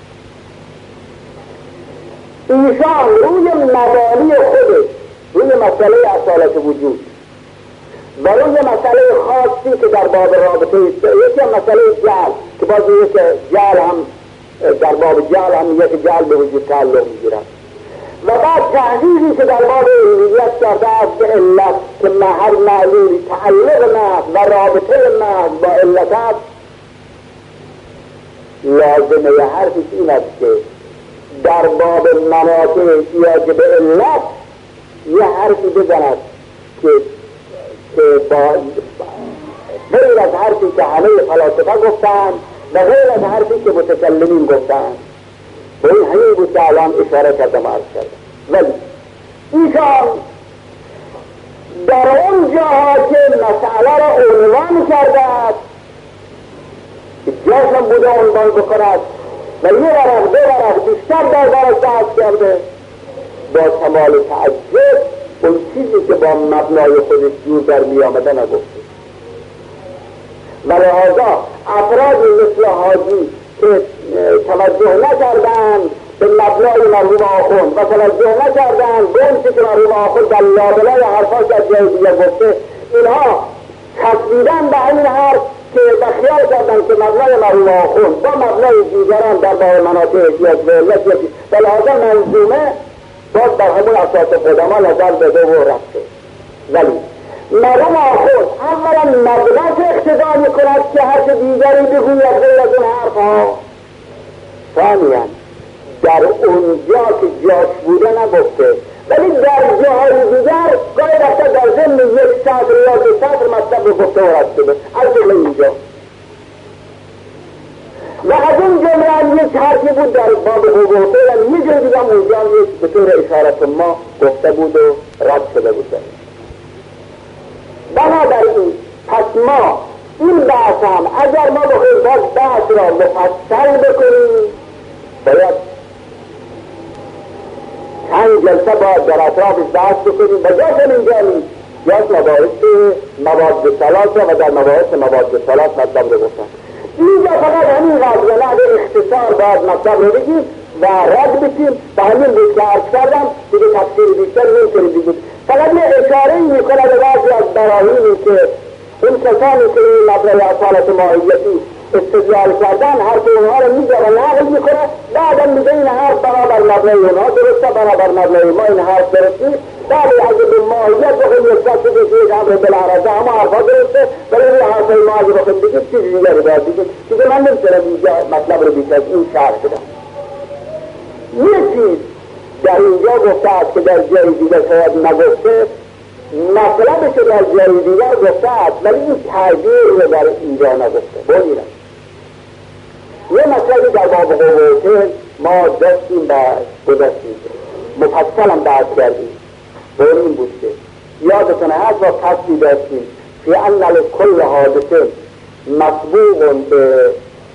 ایشان روی مبانی خودش، روی مسئله اصالت وجود و روی مسئله خاصی که در باب رابطه است، یکی هم مسئله جعل که باز یک جعل هم در باب جعل هم یک جعل به وجود تعلق میگیرد، و بعد تحلیلی که در باب علمیت کرده است به علت که هر معلولی تعلق محض و رابطه محض با علت است. لازمه حرفش این است که در باب مناطق احتیاج به علت یه حرفی بزند که با غیر از حرفی که همه فلاسفه گفتند و غیر از حرفی که متکلمین گفتند. به این همین بود که الان اشاره کردم عرض کردم. ولی ایشان در اون جاها که مسئله را عنوان کرده است که جاشم بوده عنوان بکند و یه ورق دو ورق بیشتر در برش بحث کرده، با کمال تعجب اون چیزی که با مبنای خودش جور در می آمده نگفته. و لحاظا افرادی مثل حاجی که توجه نکردند به مبنای مرحوم آخوند و توجه نکردند به اون که مرحوم آخوند در لابلای حرفاش از جای دیگر گفته، اینها تصویدن به همین حرف که بخیال کردن که مبنای مرحوم آخوند با مبنای دیگران در باب مناطق احتیاج به علت یکی و لحاظا منظومه باز در همون اساس قدما نظر بده و رفته. ولی مرحوم آخوند اولا مبناش اقتضا میکند که حرف دیگری بگوید غیر از اون حرف ها. ثانیاً در اونجا که جاش بوده نگفته، ولی در جاهای دیگر گاهی وقتا در ضمن یک سطر یا دو سطر مطلب رو گفته و رد شده، از جمله اینجا. و از اون جمله هم یک حرفی بود در باب حقوقه و یه جای دیگه هم اونجا هم یک به طور اشارت ما گفته بود و رد شده بود. بنابراین پس ما این بحث هم اگر ما بخواهیم باز بحث را مفصل بکنیم باید چند جلسه باید در اطراف بحث بکنیم و جاشم اینجا نیست. جاش مباحث مواد ثلاثه و در مباحث مواد ثلاث مطلب رو گفتن. اینجا فقط همین قضیه نه به اختصار باید مطلب رو بگیم و رد بشیم و همین بود که عرض کردم دیگه تفسیر بیشتر نمی‌کنیم دیگه. فقط یه اشاره‌ای میکنه به بعضی از براهینی که اون کسانی که این مبنای اصالت ماهیتی استدلال کردن حرف اونها رو میگه و نقل میکنه، بعدم میگه این حرف برابر مبنای اونها درسته، برابر مبنای ما این حرف درسته. بعد اگه به ماهیت بخواه یک کسی بگه یک امر بالعرضه همه حرفا درسته، ولی این حرفای ما اگه بخواه بگه چیزی دیگری باید دیگه من نمیتونم اینجا مطلب رو بیشتر این شرح بدم. یه چیز در اینجا گفته است که در جای دیگر شاید نگفته، مطلبش در جای دیگر گفته است ولی این تغییر رو در اینجا نگفته. بایدم یه مطلبی در باب قوته ما دستیم گذاشتیم مفصل هم بحث کردیم. بایدم این بود که یادتونه هست و فصلی داشتیم فی ان لکل حادثه مسبوق به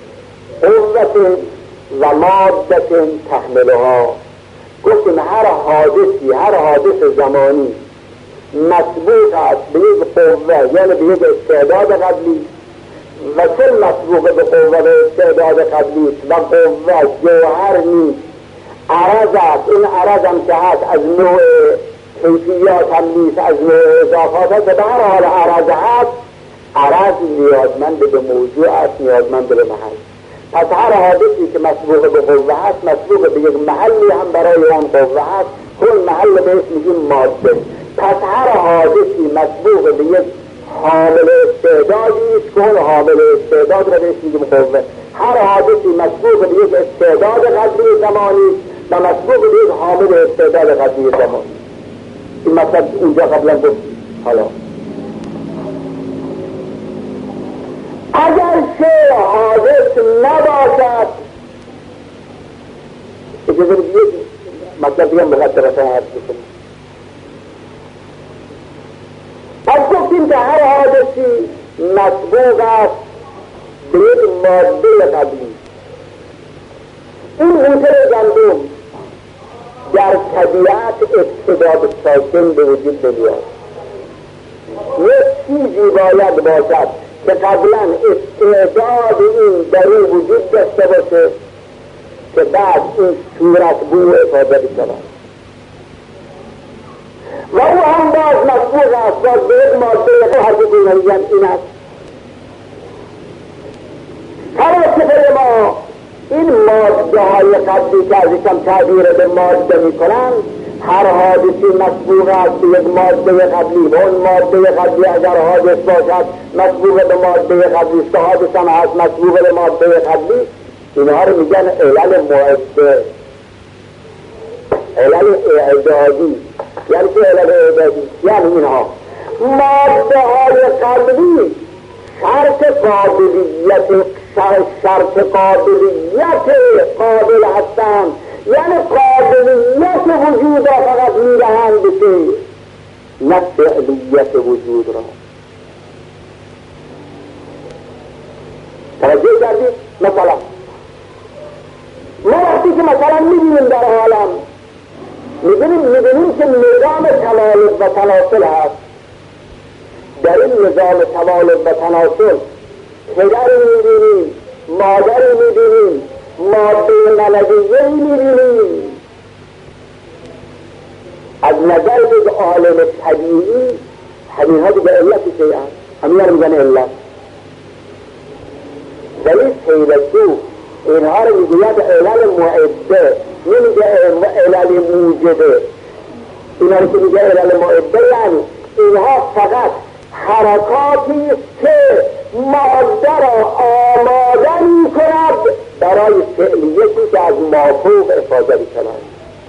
قوت و مادت تحملها. گفتیم هر حادث زمانی مسبوق است به یک قوه یعنی به یک استعداد قبلی و چون مسبوق به قوه و استعداد قبلی و قوه جوهر نیست، عرض است. این عرض هم که هست از نوع کیفیات هم نیست، از نوع اضافات هست. به هر حال عرض هست، عرض نیازمند به موضوع است، نیازمند به محل. پس هر حادثی که مسبوق به قوه هست مسبوق به یک محلی هم برای اون قوه هست، اون محل بهش میگیم ماده. پس هر حادثی مسبوق به یک حامل استعدادی است که اون حامل استعداد را بهش میگیم قوه. هر حادثی مسبوق به یک استعداد قدری زمانی و مسبوق به یک حامل استعداد قدری زمانی. این مطلب اونجا قبلا گفت. حالا اگر شیء حادث نباشد، اجازه بدید مطلب دیگه مقدرتاً عرض بکنیم. پس گفتیم که هر حادثی مسبوق است به یک ماده قبلی. این قوطه گندم در طبیعت ابتدا به ساکن به وجود نمیاد. یک چیز چیزی باید باشد که قبلا استعداد این در این وجود داشته باشه که بعد این صورت بو افاده بشود و او هم باز مطبوع است باز به یک ماده هر که میگن این است. فلاسفه ما این ماده های قبلی که ازشم تعبیر به ماده میکنن، هر حادثی مسبوق است به یک ماده قبلی و اون ماده قبلی اگر حادث باشد مسبوق به ماده قبلی که حادث هم هست مسبوق به ماده قبلی، اینها رو میگن علل معده، علل اعدادی. یعنی که علل اعدادی یعنی اینها ماده های قبلی شرط قابلیت قابل هستند، یعنی قابلیت وجود را فقط میدهند که نه فعلیت وجود را. توجه کردید؟ مثلا ما وقتی که مثلا میبینیم در عالم میبینیم که نظام توالد و تناسل هست. در این نظام توالد و تناسل پدری میبینیم، مادری میبینیم، ماده نلدیه میبینیم. از نظر به عالم طبیعی همینها دیگه علتی که هست، همینها رو میگن علت. ولی فیلسوف اینها رو میگوید علل معده، نمیگه علل موجده. اینها رو که میگه علل معده یعنی اینها فقط حرکاتی که ماده را آماده می کند برای فعلیتی که از مافوق افاده می کند.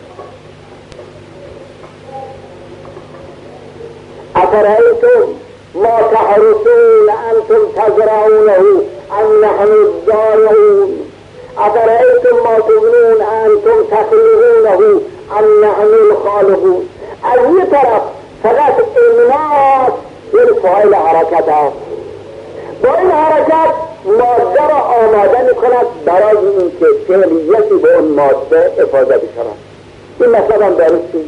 افرأیتم ما تحرثون انتم تزرعونه ام نحن الزارعون افرأیتم ما تبنون انتم تخلقونه ام نحن الخالقون. از یک طرف فقط امنات یک فاعل حرکت هست، با این حرکت ماده را آماده می کند برای اینکه فعلیتی به اون ماده افاده بشود. این مثلا درستی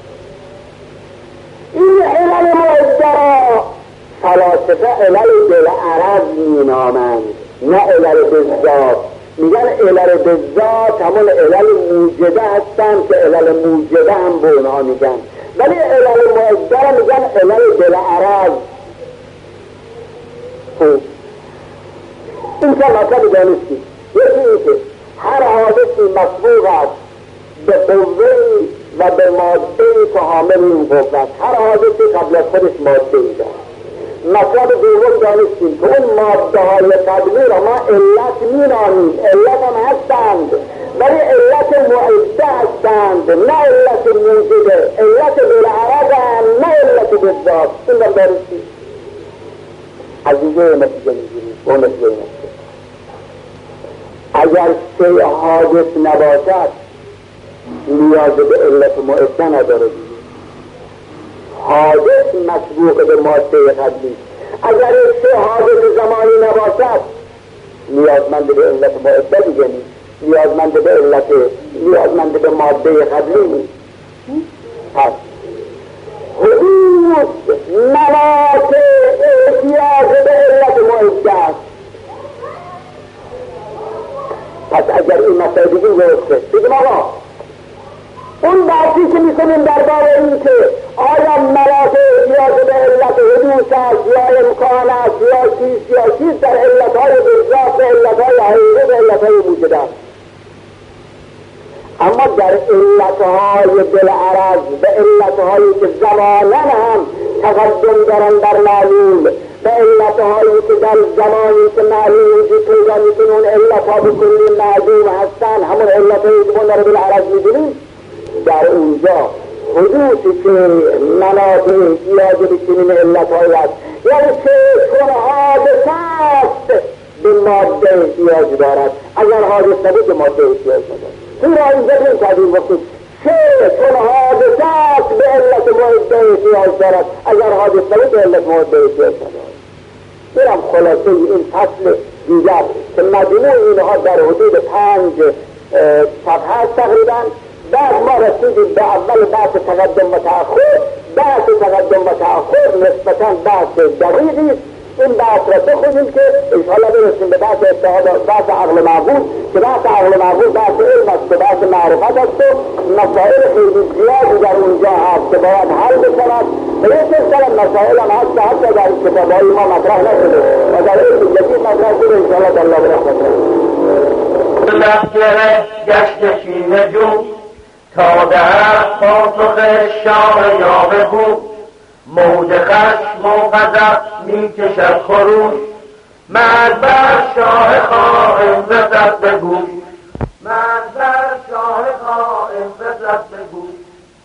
این علل معده را فلاسفه علل بالعرض می نامند، نه علل بالذات. میگن علل بالذات همون علل موجده هستند که علل موجده هم به اونها میگن، ولی علل معده را میگن علل بالعرض. این که مطلب دانستی یکی این که هر حادثی مسبوق است به قوهی و به مادهی که حامل این قوه است. هر حادثی قبل از خودش مادهی دارد. مطلب دوم دانستیم که اون ماده های قبلی را ما علت مینامیم، علت هم هستند ولی علت معده هستند، نه علت موجوده. علت بالعرض هم نه علت بالذات. این را دانستیم. از اینجا نتیجه میگیریم و نتیجه نتیجه اگر شیء حادث نباشد نیاز به علت معده نداره. حادث مسبوق به ماده قبلی. اگر شیء حادث زمانی نباشد نیازمند به علت معده دیگه نیست، نیازمند به ماده قبلی نیست. پس حدوث مناطع احتیاج به علت معده است. پس اگر این مسئله بگیم گفته بگیم آقا اون بحثی که میکنیم در باره این که آیا مناطع احتیاج به علت حدوث است یا امکان است یا چیز در علتهای بالذات، به علتهای حقیقی، به علتهای موجوده است. اما در علتهای بالعرض، به علتهایی که زمانا هم تقدم دارن در معلوم، به علتهایی که در زمانی که معلوم وجود پیدا میکنه اون علتها به کلی معلوم هستن، همون علتهایی که ما در بالعرض میدونیم، در اونجا حدوثی که مناطع احتیاج به چنین علتهایی است، یعنی که چون حادثه است به ماده احتیاج دارد. اگر حادثه بود به ماده احتیاج ندارد. این را اینجا بین کردیم وقتی که چون حادثه است به علت معده احتیاج دارد، اگر حادثه بود به علت معده احتیاج ندارد. اینم خلاصه این فصل دیگر که مجموع اینها در حدود 5 صفحه است تقریبا. بعد ما رسیدیم به اول بحث تقدم و تأخر، بحث تقدم و تأخر نسبتاً بحث دقیقی است. این بحث را بخونیم که انشاءالله برسیم به بحث اتحاد، بحث عقل معقول، که بحث عقل معقول بحث علم است و بحث معرفت است و مسائل خیلی زیادی در اونجا هست که باید حل بشود و یک سلسله مسائل هم هست که حتی در کتابهای ما مطرح نشده و در علم جدید مطرح شده. انشاءالله در الله برحمت لخگره گشت کینه جو تا دهد پاسخ شاه یاوه بود. موج خشم و غضب می کشد خروش مرد بر شاه خائن رسد به گوش. مرد بر شاه خائن رسد به گوش.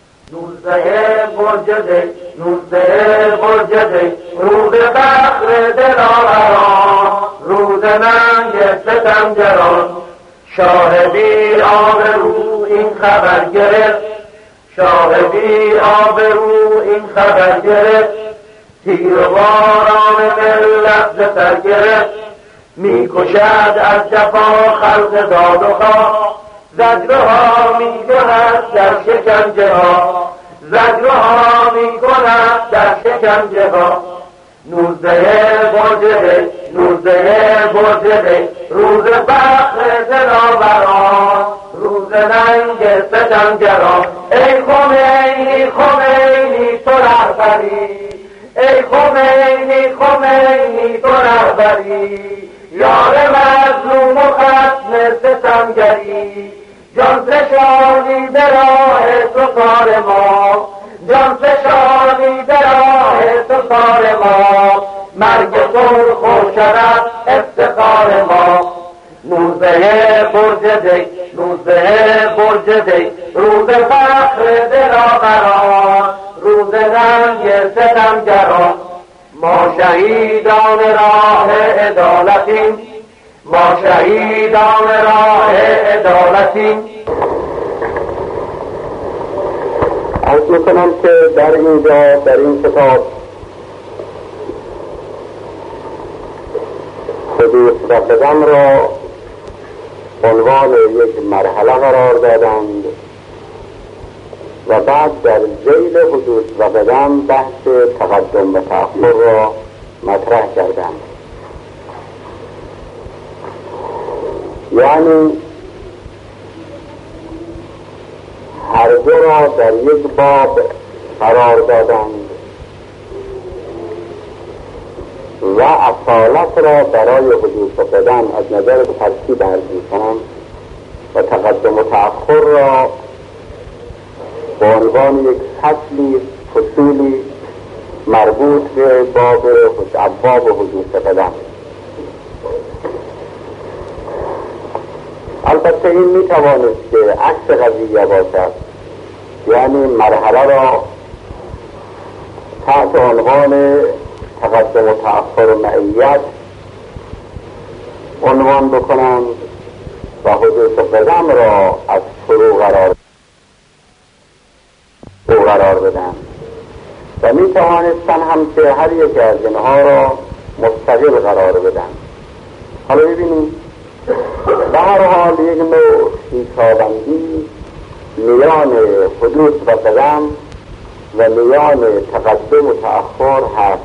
19 برجده روز فخر دلاوران روز ننگ ستمگران. شاه بی آبرو این خبر گرفت شاه بی آبرو این خبر گرفت. تیر و باران ملت ز سر گرفت می کشد از جفا خلق داد و خواه. زجرها می کند در شکنجه ها زجرها می کند در شکنجه ها. 19 برجده روز فخر دلاوران روز ننگ ستمگران. ای خمینی خمینی تو رهبری ای خمینی تو رهبری. یار مظلوم و ختم ستمگری جان فشانی به راه تو کار ما جان فشانی به راه تو کار ما. مرگ سرخ و شرف افتخار ما. 19 برجده روز فخر دلاوران روز رنگ ستمگران. ما شهیدان راه عدالتیم ما شهیدان راه عدالتیم. عرض میکنم که در اینجا در این کتاب حدوث و قدم را عنوان یک مرحله قرار دادند و بعد در ذیل حدوث و قدم بحث تقدم و تأخر را مطرح کردند. یعنی هر دو را در یک باب قرار دادند و اصالت را برای حدوث و قدم از نظر ترتیب عرض می‌کنم و تقدم و تأخر را به عنوان یک فصلی فصولی مربوط به ابواب حدوث قدم. البته این میتوانست که عکس قضیه باشد، یعنی مرحله را تحت عنوان تقدم و تأخر و معیت عنوان بکنند و حدوث قدم را از فرو قرار بدن و می توانستن هم که هر یک از اینها را مستقل قرار بدن. حالا ببینیم به هر حال یک نوع خویشاوندی میان حدوث و قدم و میان تقدم و تأخر هست.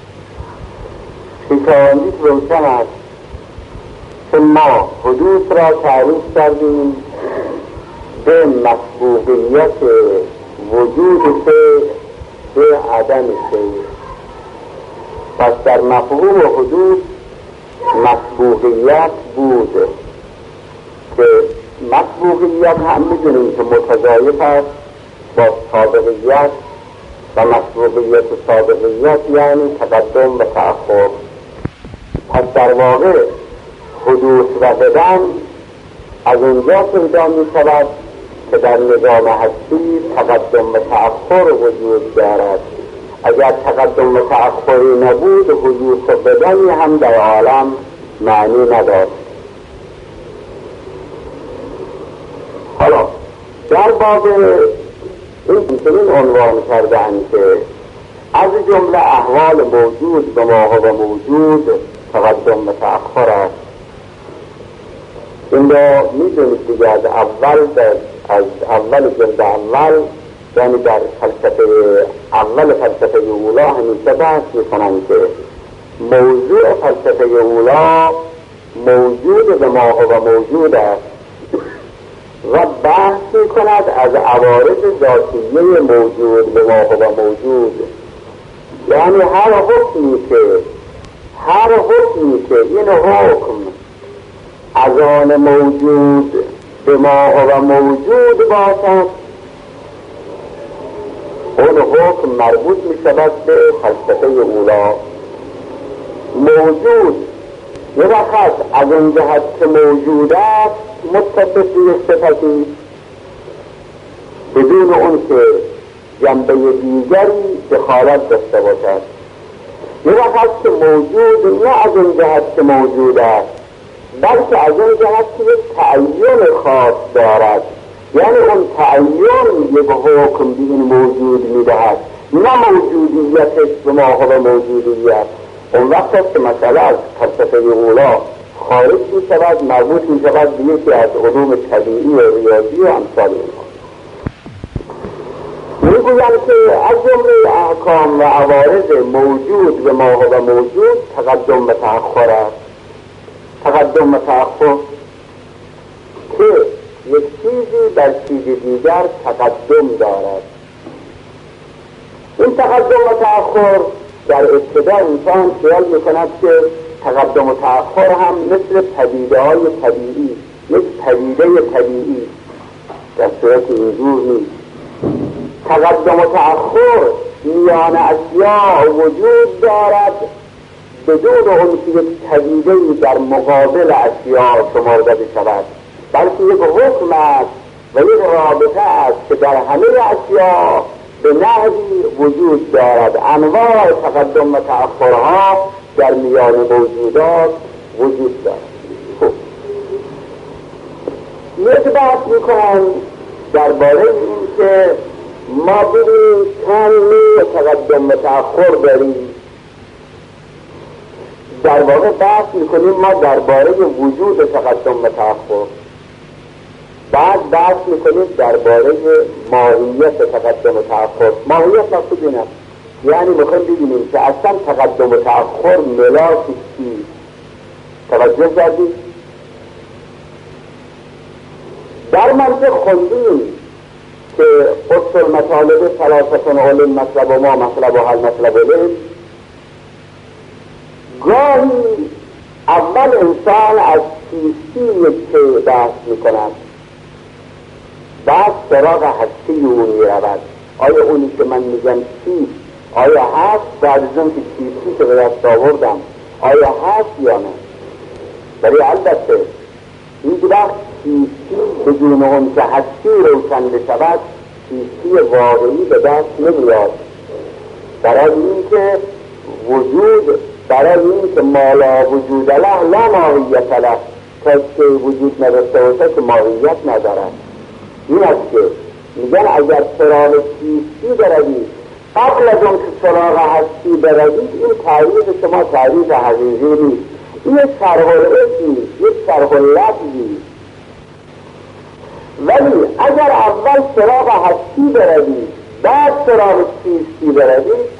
خویشاوندی روشن است که ما حدوث را تعریف کردیم به مسبوقیت وجود شیء به عدم شیء. پس در مفهوم حدوث مسبوقیت بود که مسبوقیت هم میدونیم که متضایف است با سابقیت و مسبوقیت و سابقیت یعنی تقدم و تأخر. پس در واقع حدوث و قدم از اونجا پیدا می شود که در نظام هستی تقدم و تأخر وجود دارد. اگر تقدم و تأخری نبود حدوث و قدمی هم در عالم معنی ندارد. حالا در باب این عنوان کردن که از جمله احوال موجود به ما و موجود تقدم و تأخر است. این را میدونید دیگه از اول جلد اول یعنی در فلسفه اول فلسفه اولا همیشه بحث میکنند که موضوع فلسفه اولا موجود به ما هو موجود است و بحث میکند از عوارض ذاتیه موجود به ما هو موجود. یعنی هر حکمی که این حکم از آن موجود به ما هو موجود باشد، اون حکم مربوط می شود به فلسفه اولا. موجود یه وقت از اون جهت که موجود است متصف به صفتی بدون اون که جنبه دیگری دخالت داشته باشد. یه وقت که موجود نه از اون جهت که موجود است بلکه از اون جهت که یک تعین خاص دارد، یعنی اون تعین یک حکم به این موجود میدهد، نه موجودیتش به ما هو موجودیت. اون وقت است که مسئله از فلسفه اولا خارج می شود، مربوط می شود به یکی از علوم طبیعی و ریاضی و امثال اینها. میگویند که از جمله احکام و عوارض موجود به ما هو موجود تقدم و تأخر است. تقدم و تأخر که یک چیزی بر چیز دیگر تقدم دارد. این تقدم و تأخر در ابتدا انسان خیال میکند که تقدم و تأخر هم مثل پدیده های طبیعی، یک پدیده طبیعی، در صورت اینجور نیست. تقدم و تأخر میان اشیاء وجود دارد بدون اون که یک پدیده‌ای در مقابل اشیاء شمرده بشود، بلکه یک حکم است و یک رابطه است که در همه اشیاء به نحوی وجود دارد. انواع تقدم و تأخرها در میان موجودات وجود دارد. یک بحث میکنم درباره این که ما ببینیم چند نوع تقدم و تأخر داریم. در واقع بحث میکنیم ما درباره وجود تقدم و تأخر، بعد بحث میکنیم درباره ماهیت تقدم و تأخر. ماهیت مقصود اینه، یعنی میخوایم ببینیم که اصلا تقدم و تأخر ملاک چیست. توجه کردید؟ در منطق خوندیم که اصل مطالب ثلاثه علم مطلب و ما مطلب و حل مطلب علم. گاهی اول انسان از چیستی که بحث میکند، بعد سراغ هستی اون میرود. آیا اونی که من میگم چیست آیا هست؟ بعد از اون که چیستی که به دست آوردم آیا هست یا نه؟ ولی البته این وقت چیستی بدون اون که هستی روشن بشود چیستی واقعی به دست نمیاد. برای این که وجود، برای این که ما لا وجود له لا ماهیت له، که وجود نداشته باشه که ماهیت ندارد. این است که میگن اگر سراغ چیستی بروید قبل از اون که سراغ هستی بروید، این تعریف شما تعریف حقیقی نیست. این یک شرح الاسمی، یک شرح اللفظی. ولی اگر اول سراغ هستی بروید بعد سراغ چیستی بروید،